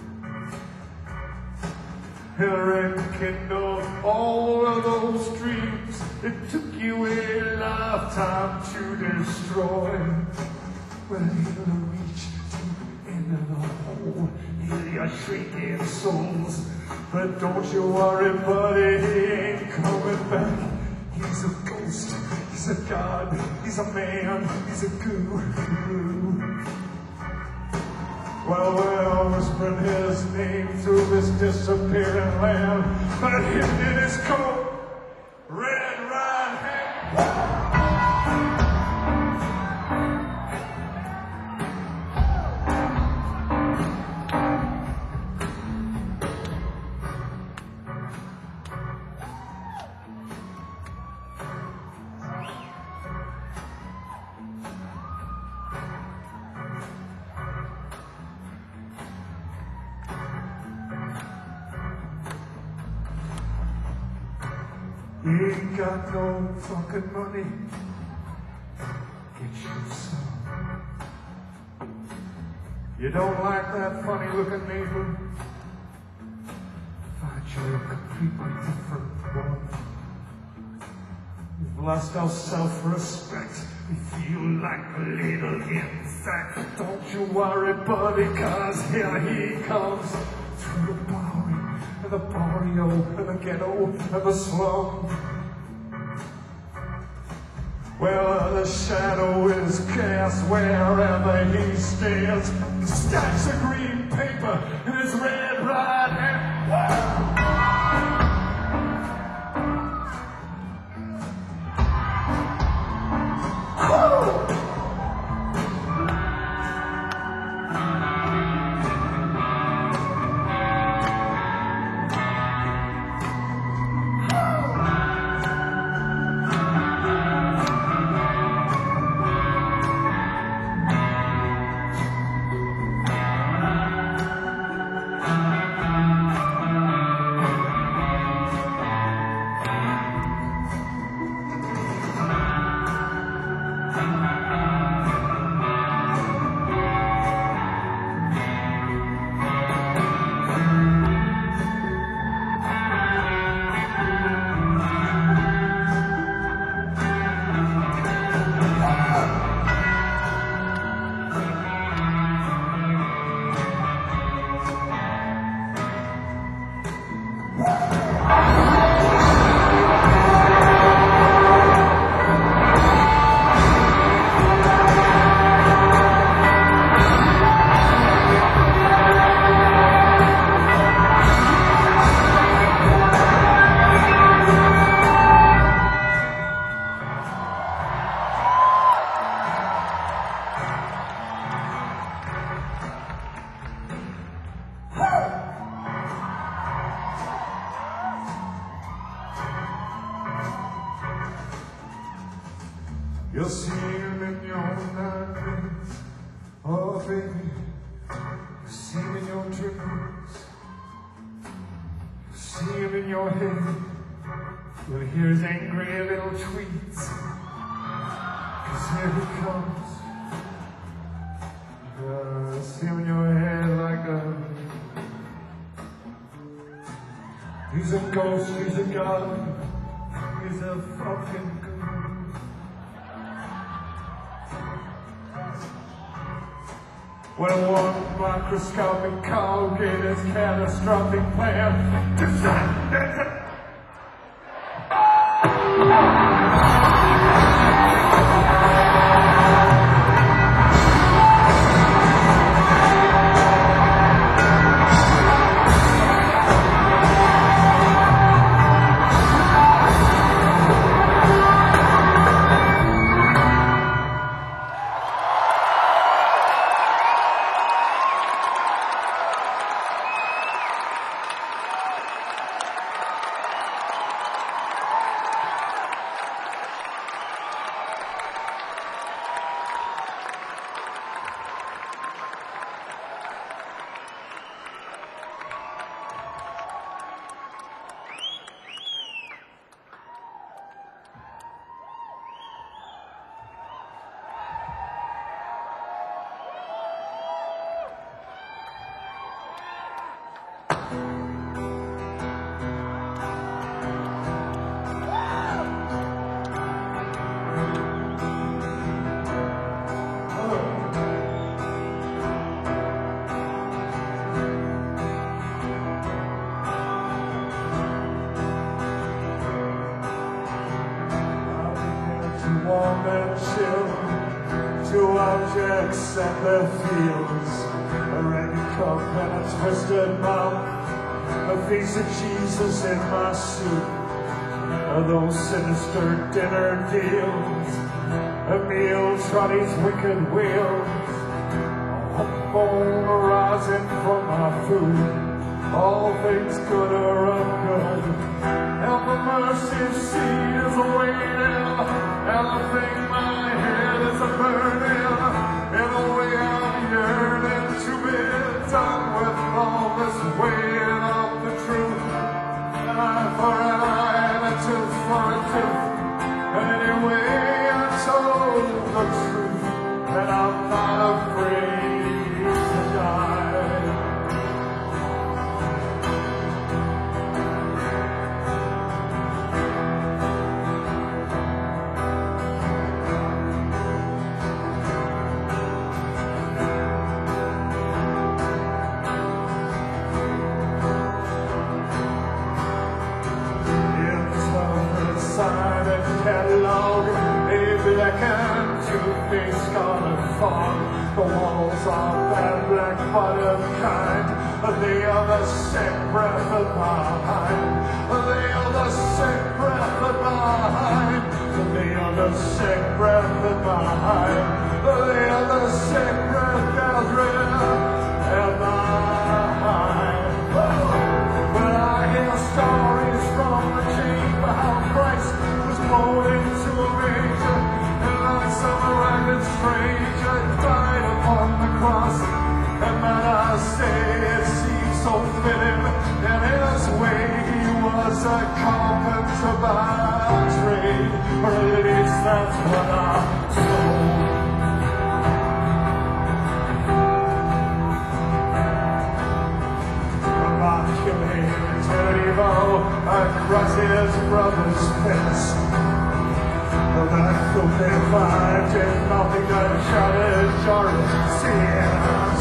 He'll rekindle all of those dreams it took you a lifetime to destroy. Well, he'll reach to the end of the hole, heal your shrieking souls. But don't you worry, buddy, he ain't coming back. He's a ghost, he's a god, he's a man, he's a guru. Well, we're whispering his name through this disappearing land, but hidden in his coat, red right hand. You ain't got no fucking money, get you some. You don't like that funny looking neighbor, find you a completely different one. lost our self-respect. We feel like a little insect. Don't you worry, buddy, cause here he comes. Through the Bowery, and the barrio, and the ghetto, and the slum. Well, the shadow is cast wherever he stands. Stacks of green paper in his red right hand. You'll see him in your nightmares, oh baby. You'll see him in your dreams. You'll see him in your head. You'll hear his angry little tweets. 'Cause here he comes. You'll see him in your head like a... He's a ghost, he's a god, he's a fucking god. When one microscopic Colgate is catastrophic plan. Warm and chill, two objects and their fields, a ragged cup and a twisted mouth, a face of Jesus in my suit, those sinister dinner deals, Emil Trotty's wicked wheels, a phone arising from my food, all things good are of good, and the mercy seat is waiting. And the thing my head is a-burning, in a way I'm yearning to be done with all this weighing of the truth. An eye for an eye and a tooth for a tooth. Anyway, I told the truth, and I'm not afraid to die. and two-faced scarlet fawn. The walls are that black-bottom kind. They are the sick breath of mine. They are the sick breath of mine. They are the sick breath of mine. They are the sick breath gathering in mine. But I hear stories from the chamber how Christ was born into a manger, and that some ragged stranger died upon the cross. And that I say it seems so fitting, in his way he was a carpenter by trade, or at least that's what I'm told. Across his brother's fence, that filthy fire did nothing but challenge our sins.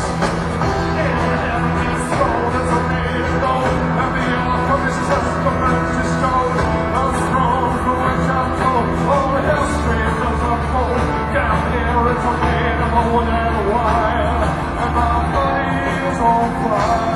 His throne is a made gold, and the ark of his testament is gold. A throne from which I'm told all hell streams are cold. Down here it's a made of wood and wire, and my body is on fire.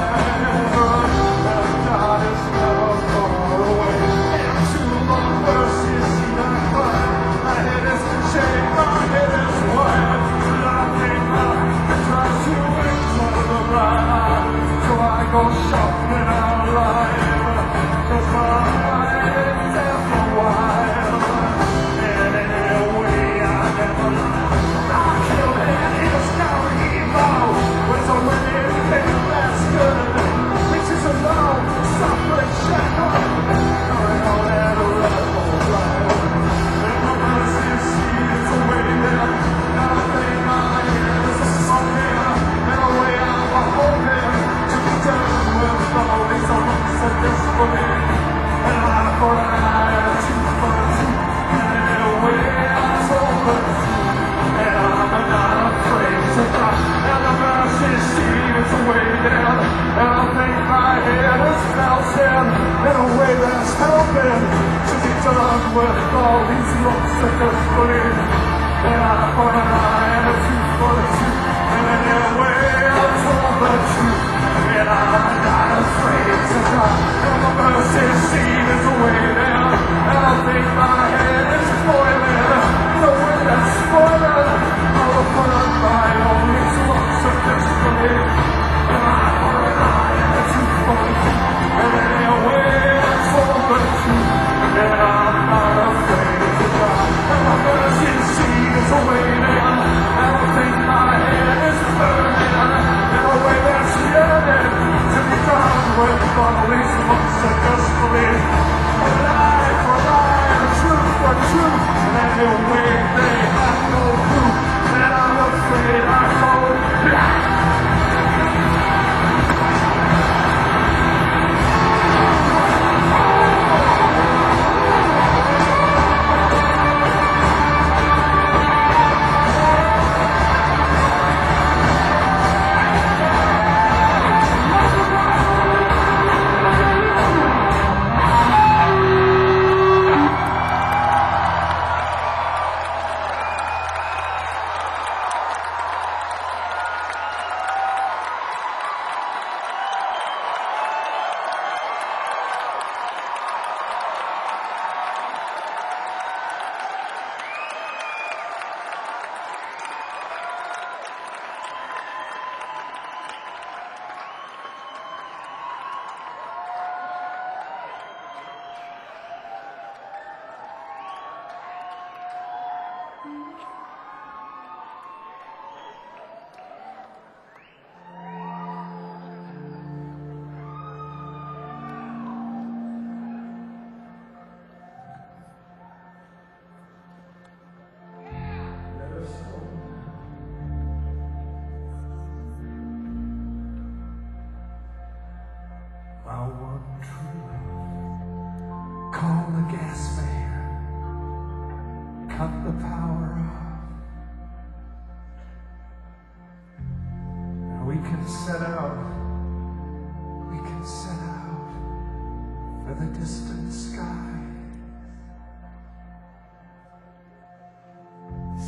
And God is never far away. Into the mercy seat I climb. My head is shake, my head is wide. Laughing out, tries to ignore the blind. So I go shopping out alive, 'cause my mind is deaf and wild. And anyway, I never lie. I killed him, he was down evil. With a winning thing that's good. Reaches alone, suffering shadow. Going on at a rebel ride. And the mercy seat is awaiting. And I think my head is a song here. And a way I'm a hoping to be done with all these months of disbelief. An eye for an eye, a tooth for a tooth. And anyway, I told the truth. And I'm not afraid to die. And the mercy seat is waiting. And I think my head is melting in a way that's helping to be done with all these looks of disbelief. An eye for an eye and a tooth for a tooth. And anyway, I told the truth. And I'm not afraid to die. And the mercy seat is waiting. And I think my head is boiling in a way that's spoiling all the fun by all these looks of disbelief. An eye for an eye and a tooth for a tooth. And anyway, I told the truth. And I'm not afraid to die. And the mercy seat is waiting. And I think my head is burning in a way that's yearning to be done with all these looks of disbelief. A lie for lie and a truth for truth. And anyway, they have no proof. And I'm afraid I hold back. My one true love. Call the gas man. Cut the power off. And we can set out. We can set out for the distant sky.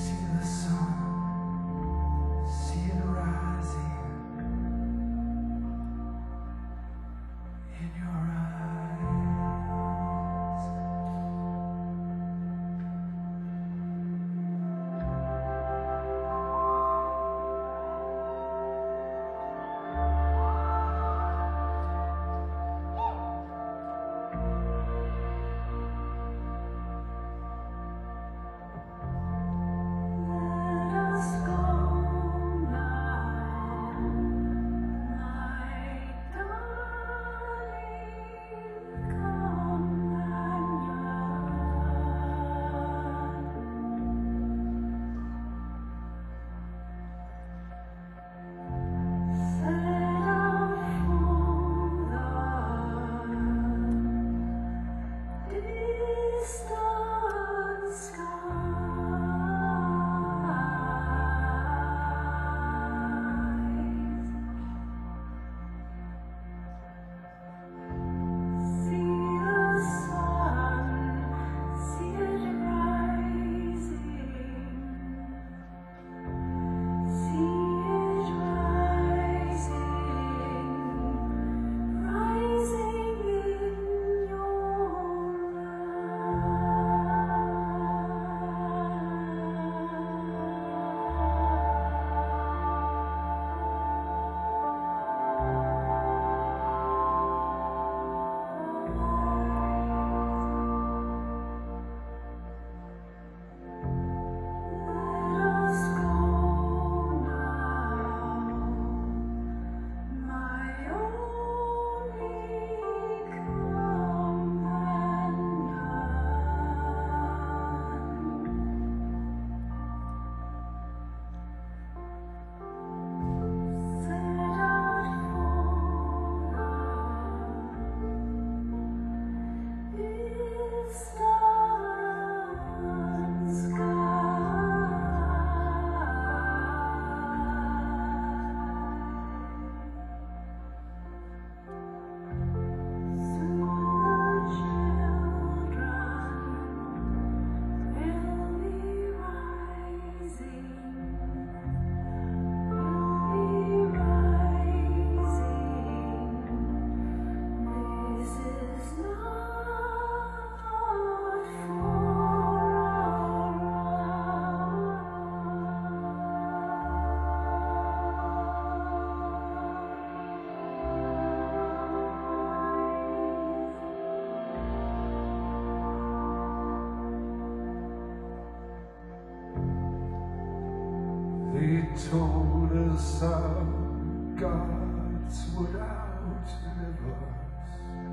They told us our gods would outlive us.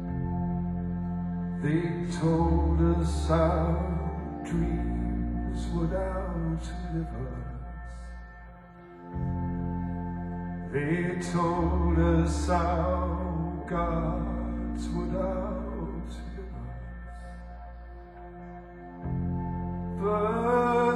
They told us our dreams would outlive us. They told us our gods would outlive us. But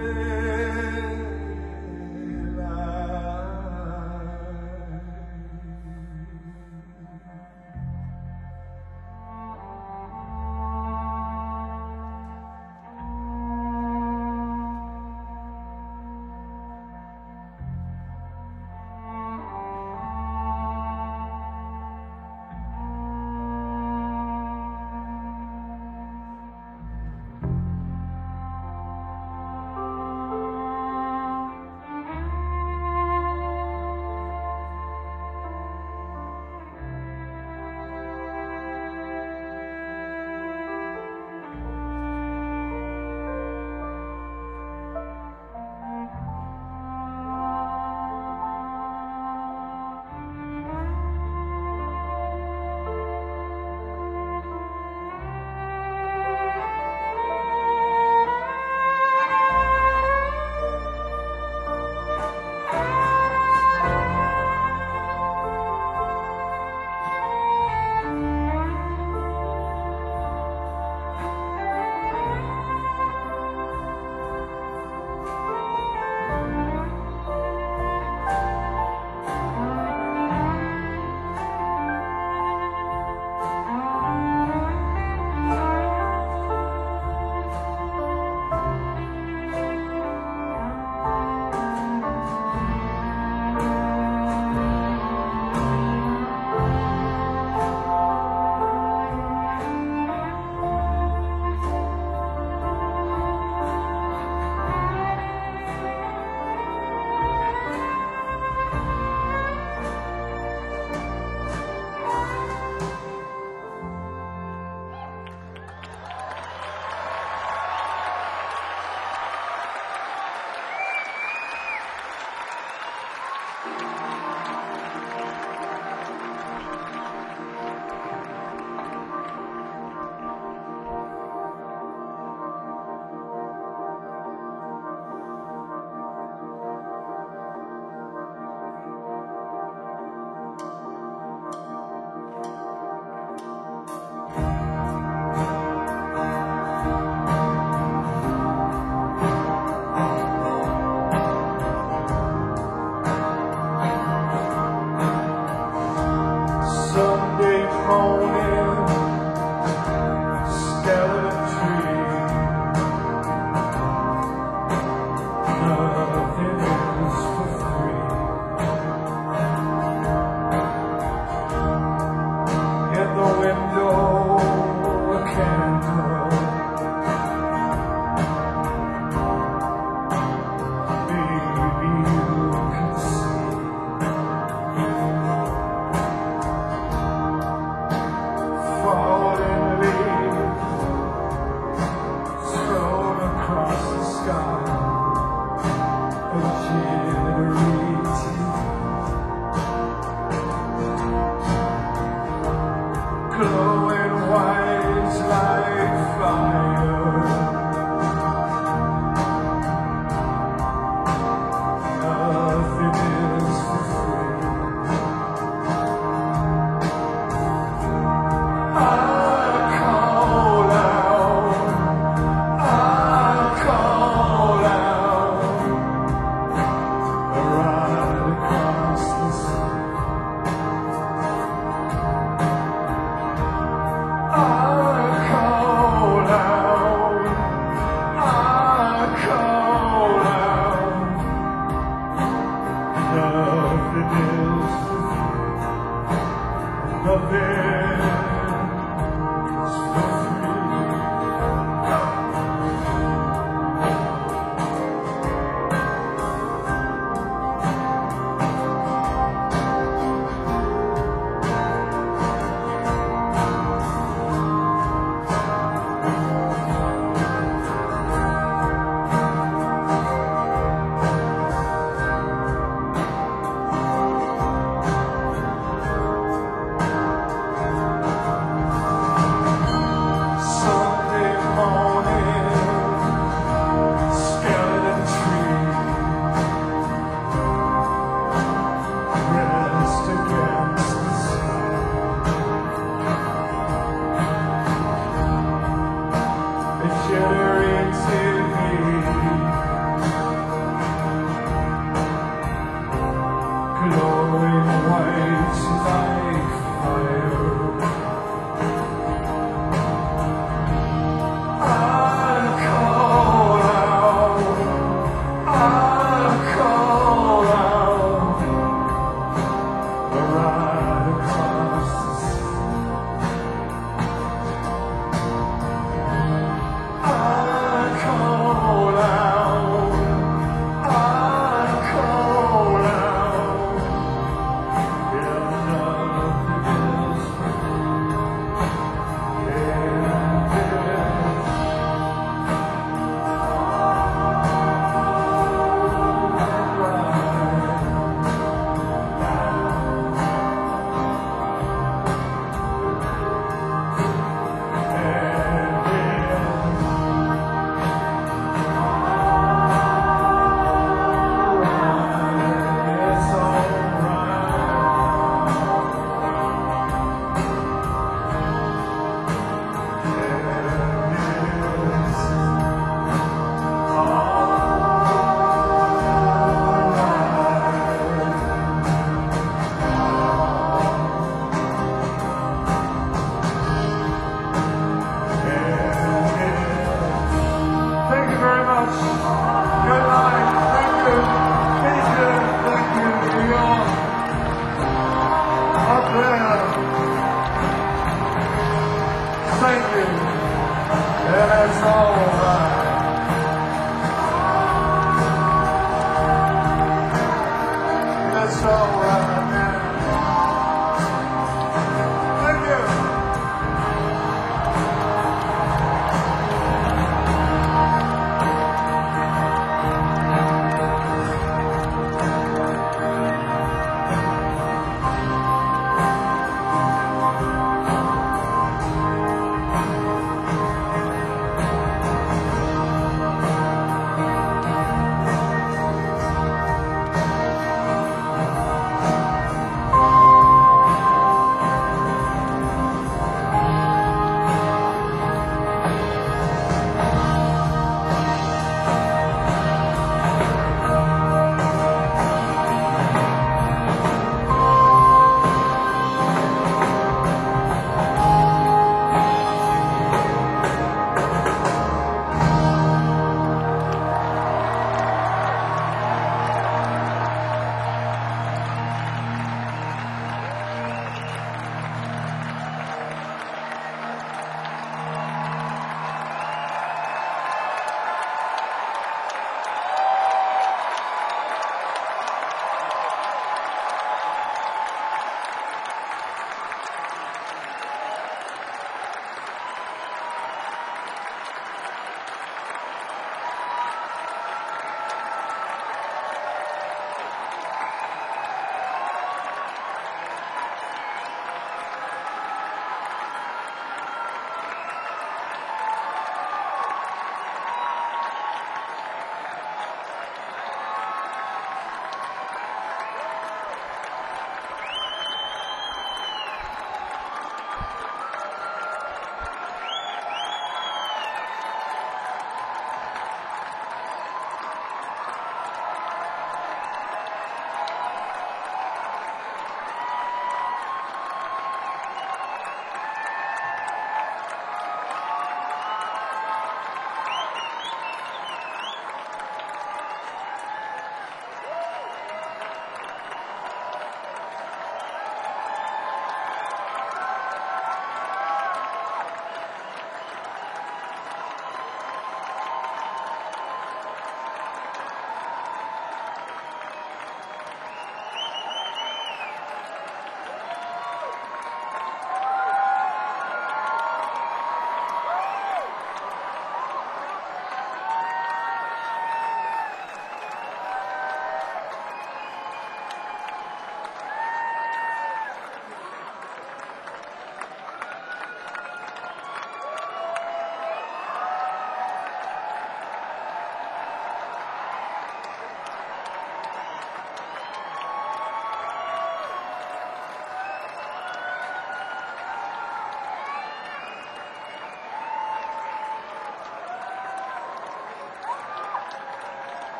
Sunday morning, skeleton tree. Nothing is for free. In the window, a candle. Maybe you can see. Falling leaves thrown across the sky of jittery tea. Glowing white like fire. Nothing is for free. I call out, right across the sea. I call out, nothing is for free. Nothing.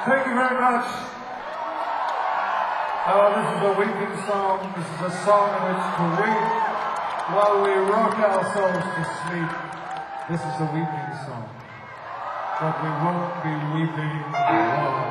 Thank you very much. This is a weeping song. This is a song in which to weep while we rock ourselves to sleep. This is a weeping song. But we won't be weeping long.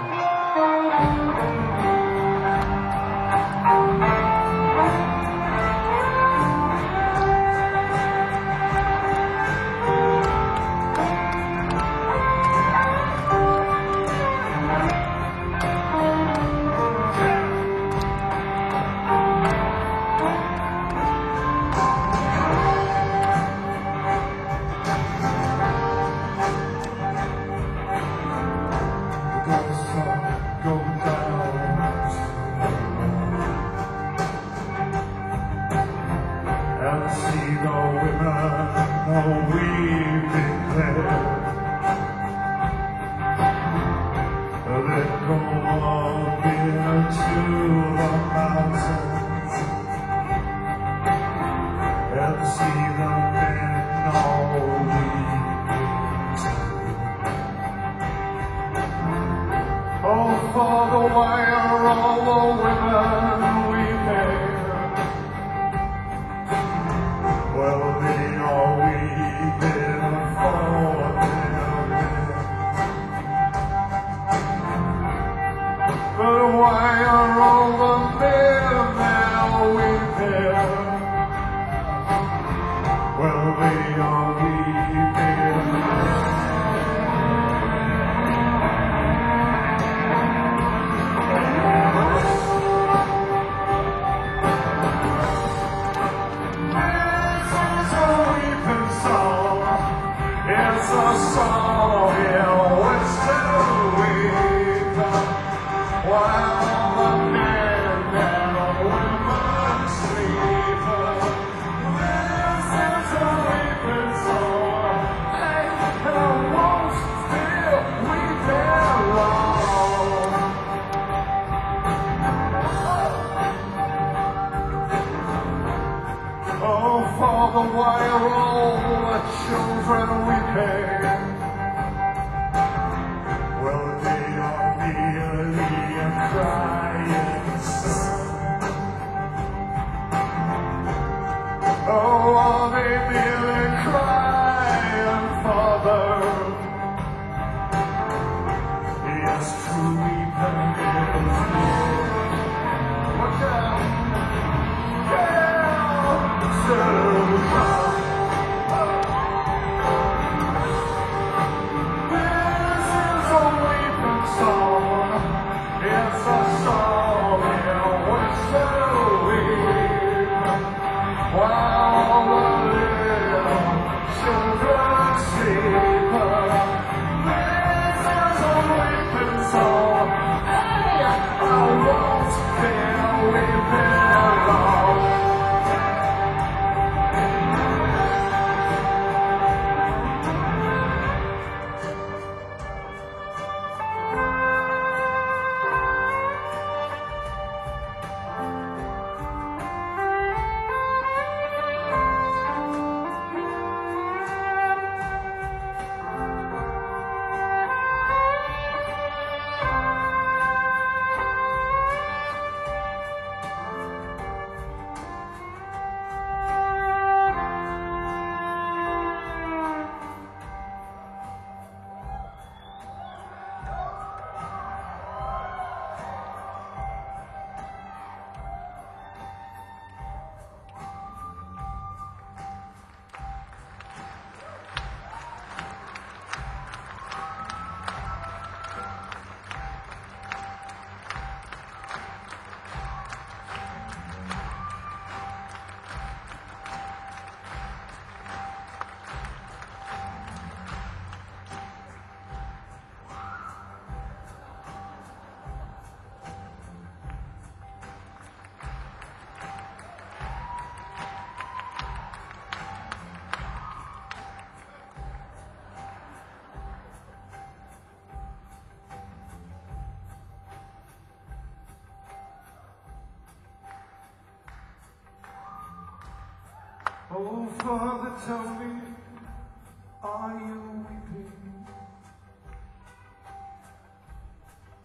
Oh, Father, tell me, are you weeping?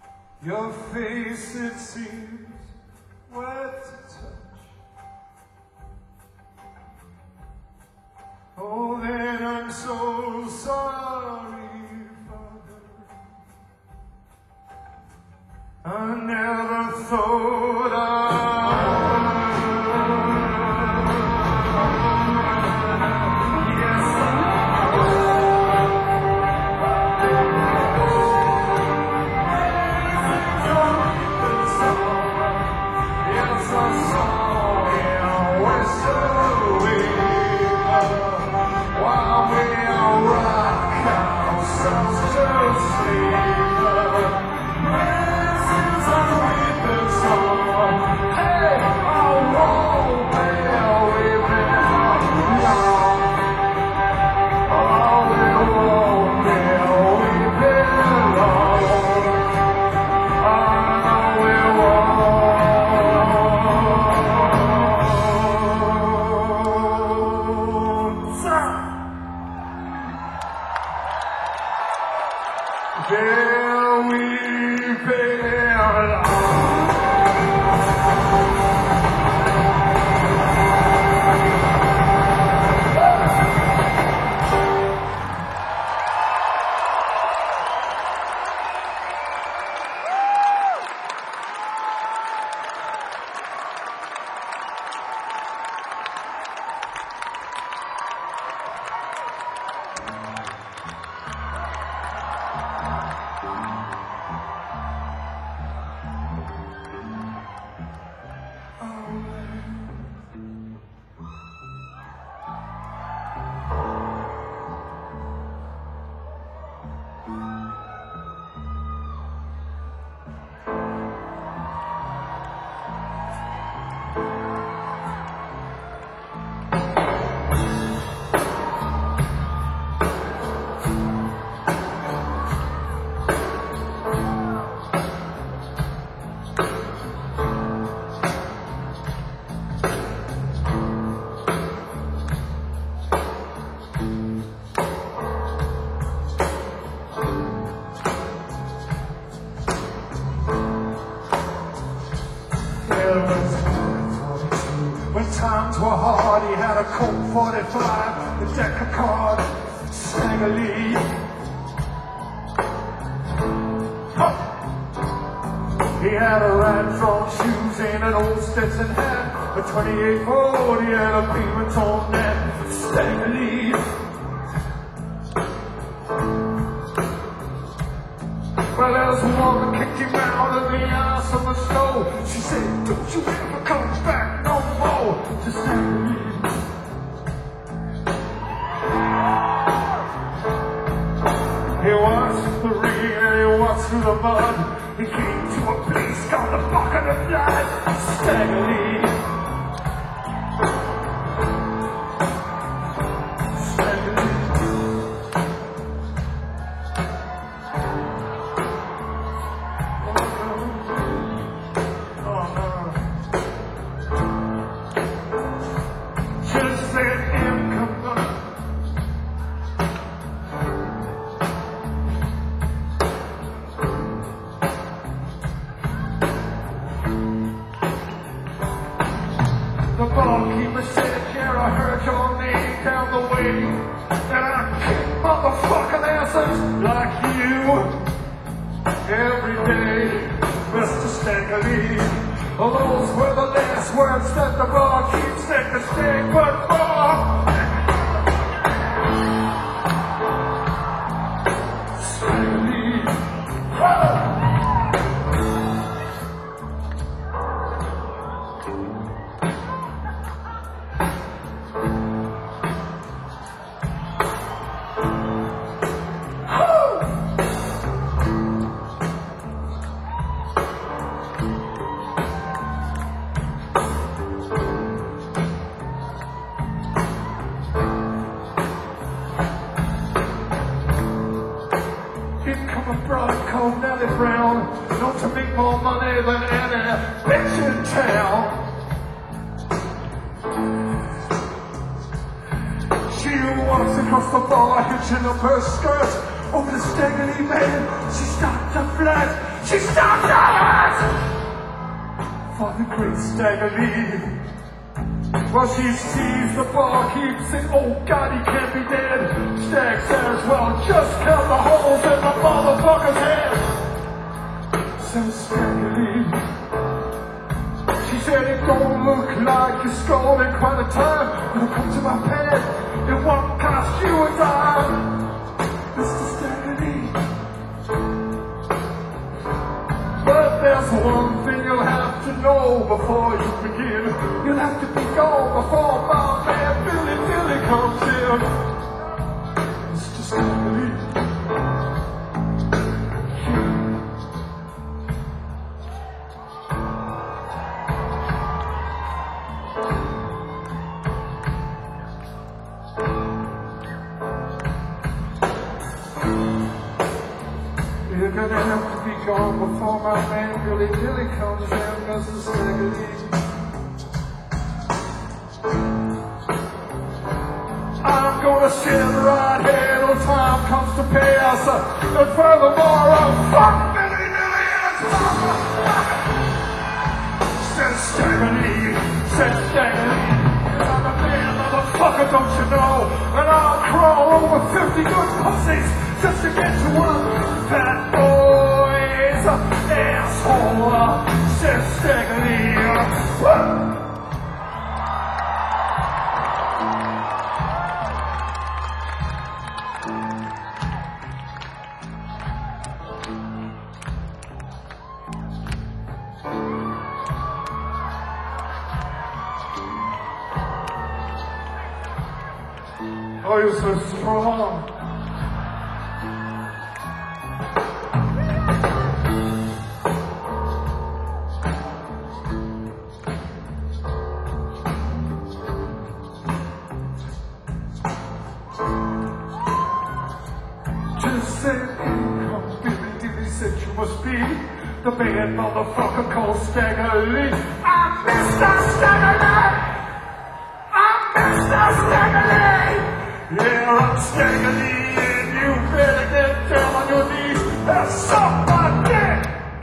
Your face, it seems wet to touch. Oh, then I'm so sorry, Father. I never thought there we've been when times were hard, he had a Colt 45, the deck of cards, Stagger Lee. He had a rat from shoes and an old Stetson hat, a 28 Ford, he had a payment on that, Stagger Lee. Well, there's a woman kicked him out of the ass on the stove. She said, don't you ever come back no more to Stagger Lee. He walks through the rain and he walks through the mud. He came to a place called the Bucket of Blood, Stagger Lee. The barkeeper said, yeah, I heard your name down the way, and I kick motherfucking asses like you every day, Mr. Stagger Lee. Those were the last words that the barkeep said to Stag, but Stagger Lee. Whoa! Broad cold Nellie Brown, known to make more money than any bitch in town. She walks across the bar, hitching up her skirt over the Stagger Lee man. She stopped to flat. She stopped at for the great Stagger Lee. Well, she sees the barkeep say, oh God, he can't be dead. Stag says, well, just count the holes in the motherfucker's head. Says Stagger Lee. She said, it don't look like you're scolding quite a time. When it comes to my pad, it won't cost you a dime. Mr. Stagger Lee. But there's one thing you'll have to know before you begin. You'll have to be gone before my man Billy comes in. Mr. Stagger Lee. You're gonna have to be gone before my man Billy comes in, Mr. Stagger Lee. I'm gonna sit right here till time comes to pass. And furthermore, I'll fuck Billy and his motherfucker. Said Stagger Lee, said Stagger Lee. I'm a man, motherfucker, don't you know? And I'll crawl over 50 good pussies just to get to one. That boy's asshole, said Stagger Lee. Oh, you're so strong. Just said, come, Billy said you must be the bad motherfucker called Stagger Lee. I'm Mr. Stagger Lee! I'm Mr. Stagger Lee! Yeah, I'm Stagger Lee, and you better get down on your knees and suck my dick!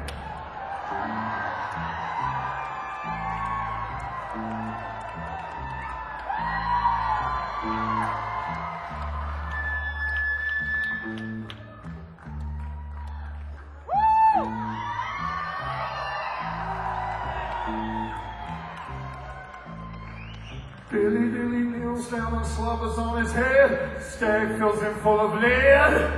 Billy kneels down and slobbers on his head. Stag fills him full of lead.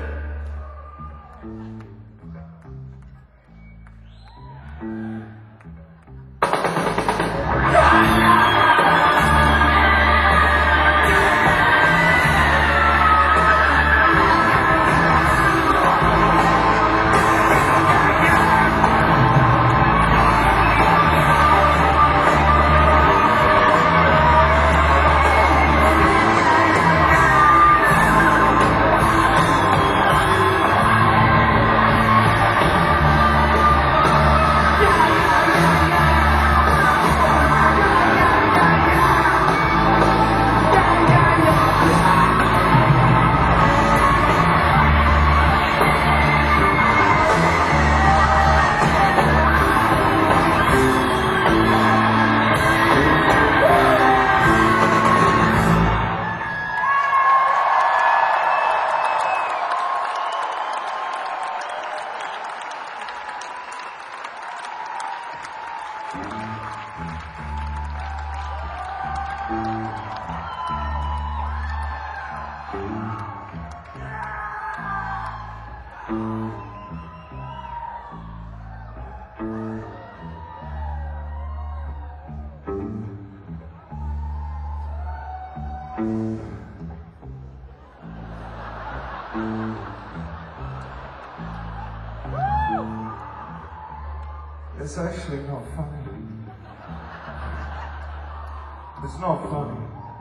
It's actually not funny. It's not funny.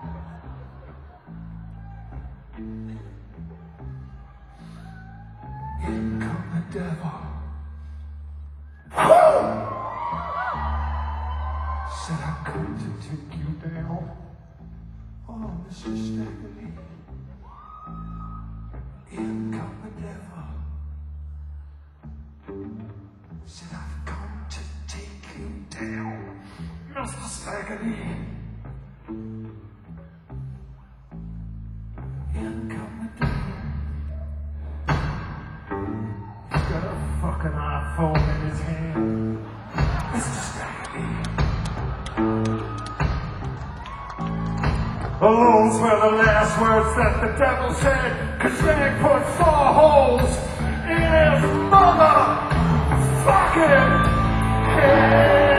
In come the devil. Said I'm going to take you down. Oh, Mr. Stagger Lee. In come the devil. said, I've come to take you down, Mr. Spaghetti. In come the devil. He's got a fucking iPhone in his hand, Mr. Spaghetti. Those were the last words that the devil said, 'cause they put 4 holes in his motherfucking head.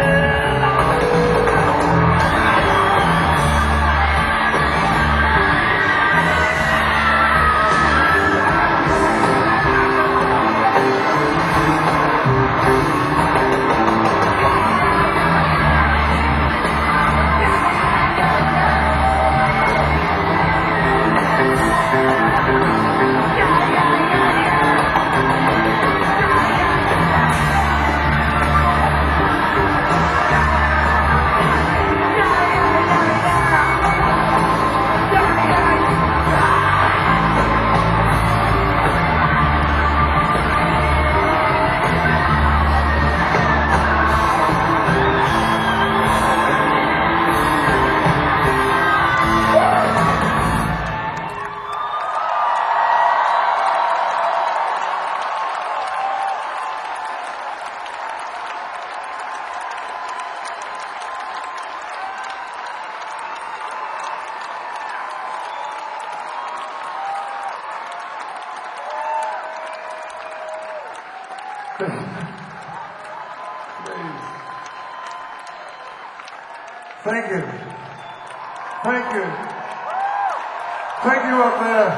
Thank you. Thank you. Thank you up there.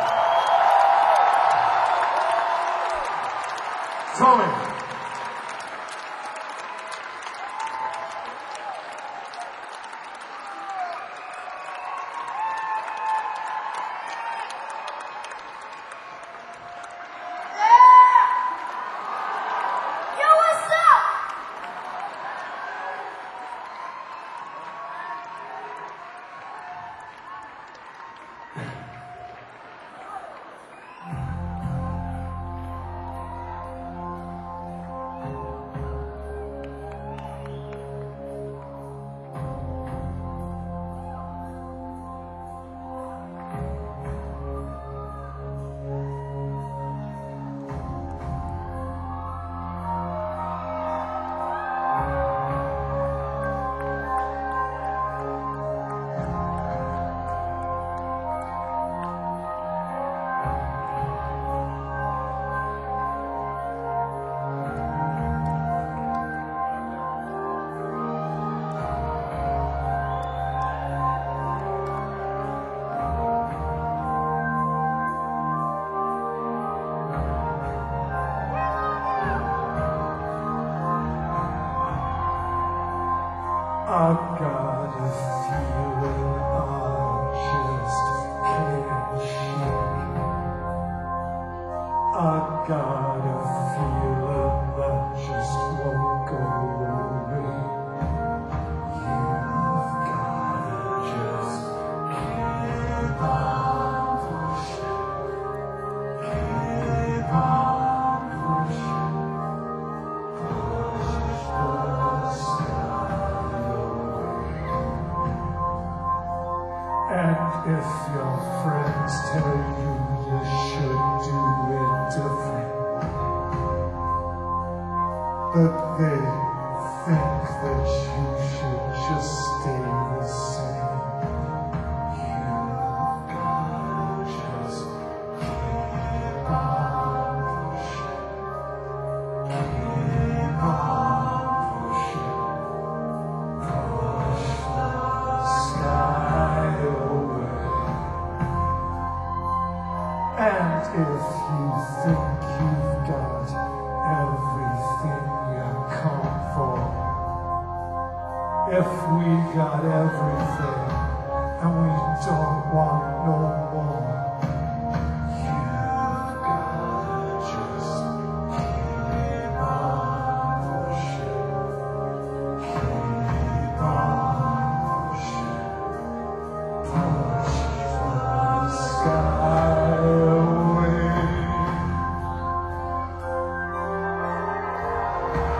Tommy. I've got a feeling I just can't shake. I've got a feeling that just won't go away. You've gotta just keep on pushing. Keep on pushing. Push the sky. And if your friends tell you you should do it different, that they think that you should just stay the same, you've gotta just keep on pushing. Keep on pushing. Push the sky away. And if you think you've got everything you come for, if we got everything and we don't want no more, you've gotta just keep on pushing. Keep on pushing. Push the sky away.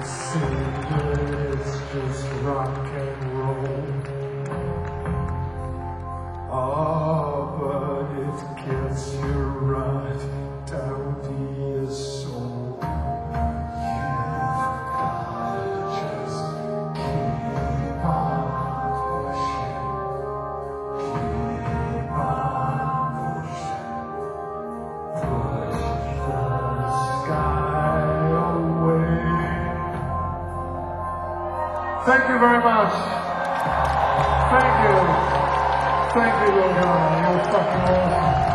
consider it's just rock and roll. Ah, but it gets you right down to your soul. You've gotta just keep on pushing, keep on pushing, push the sky away. Thank you very much. Thank you. Thank you, little guy. You're fucking awesome.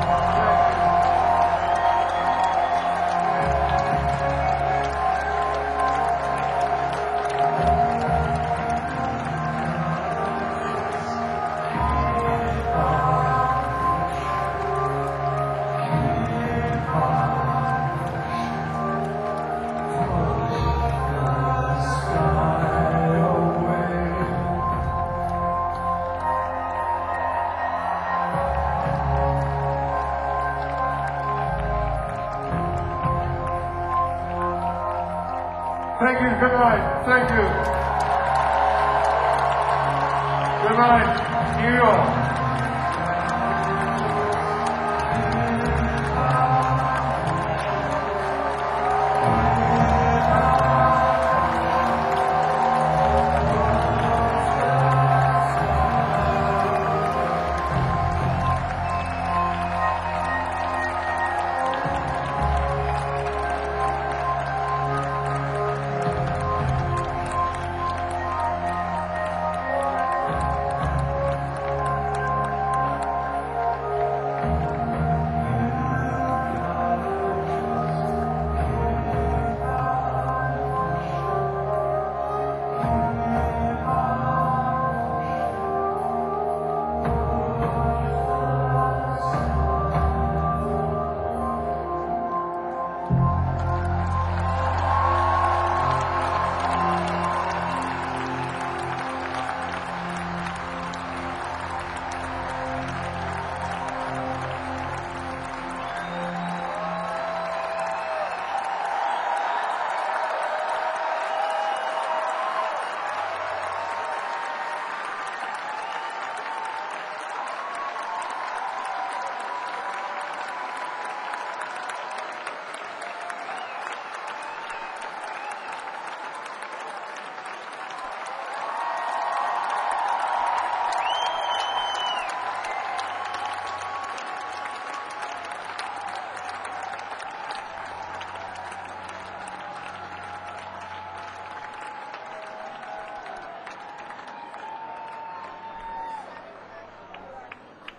Thank you, good night, thank you. Good night, New York.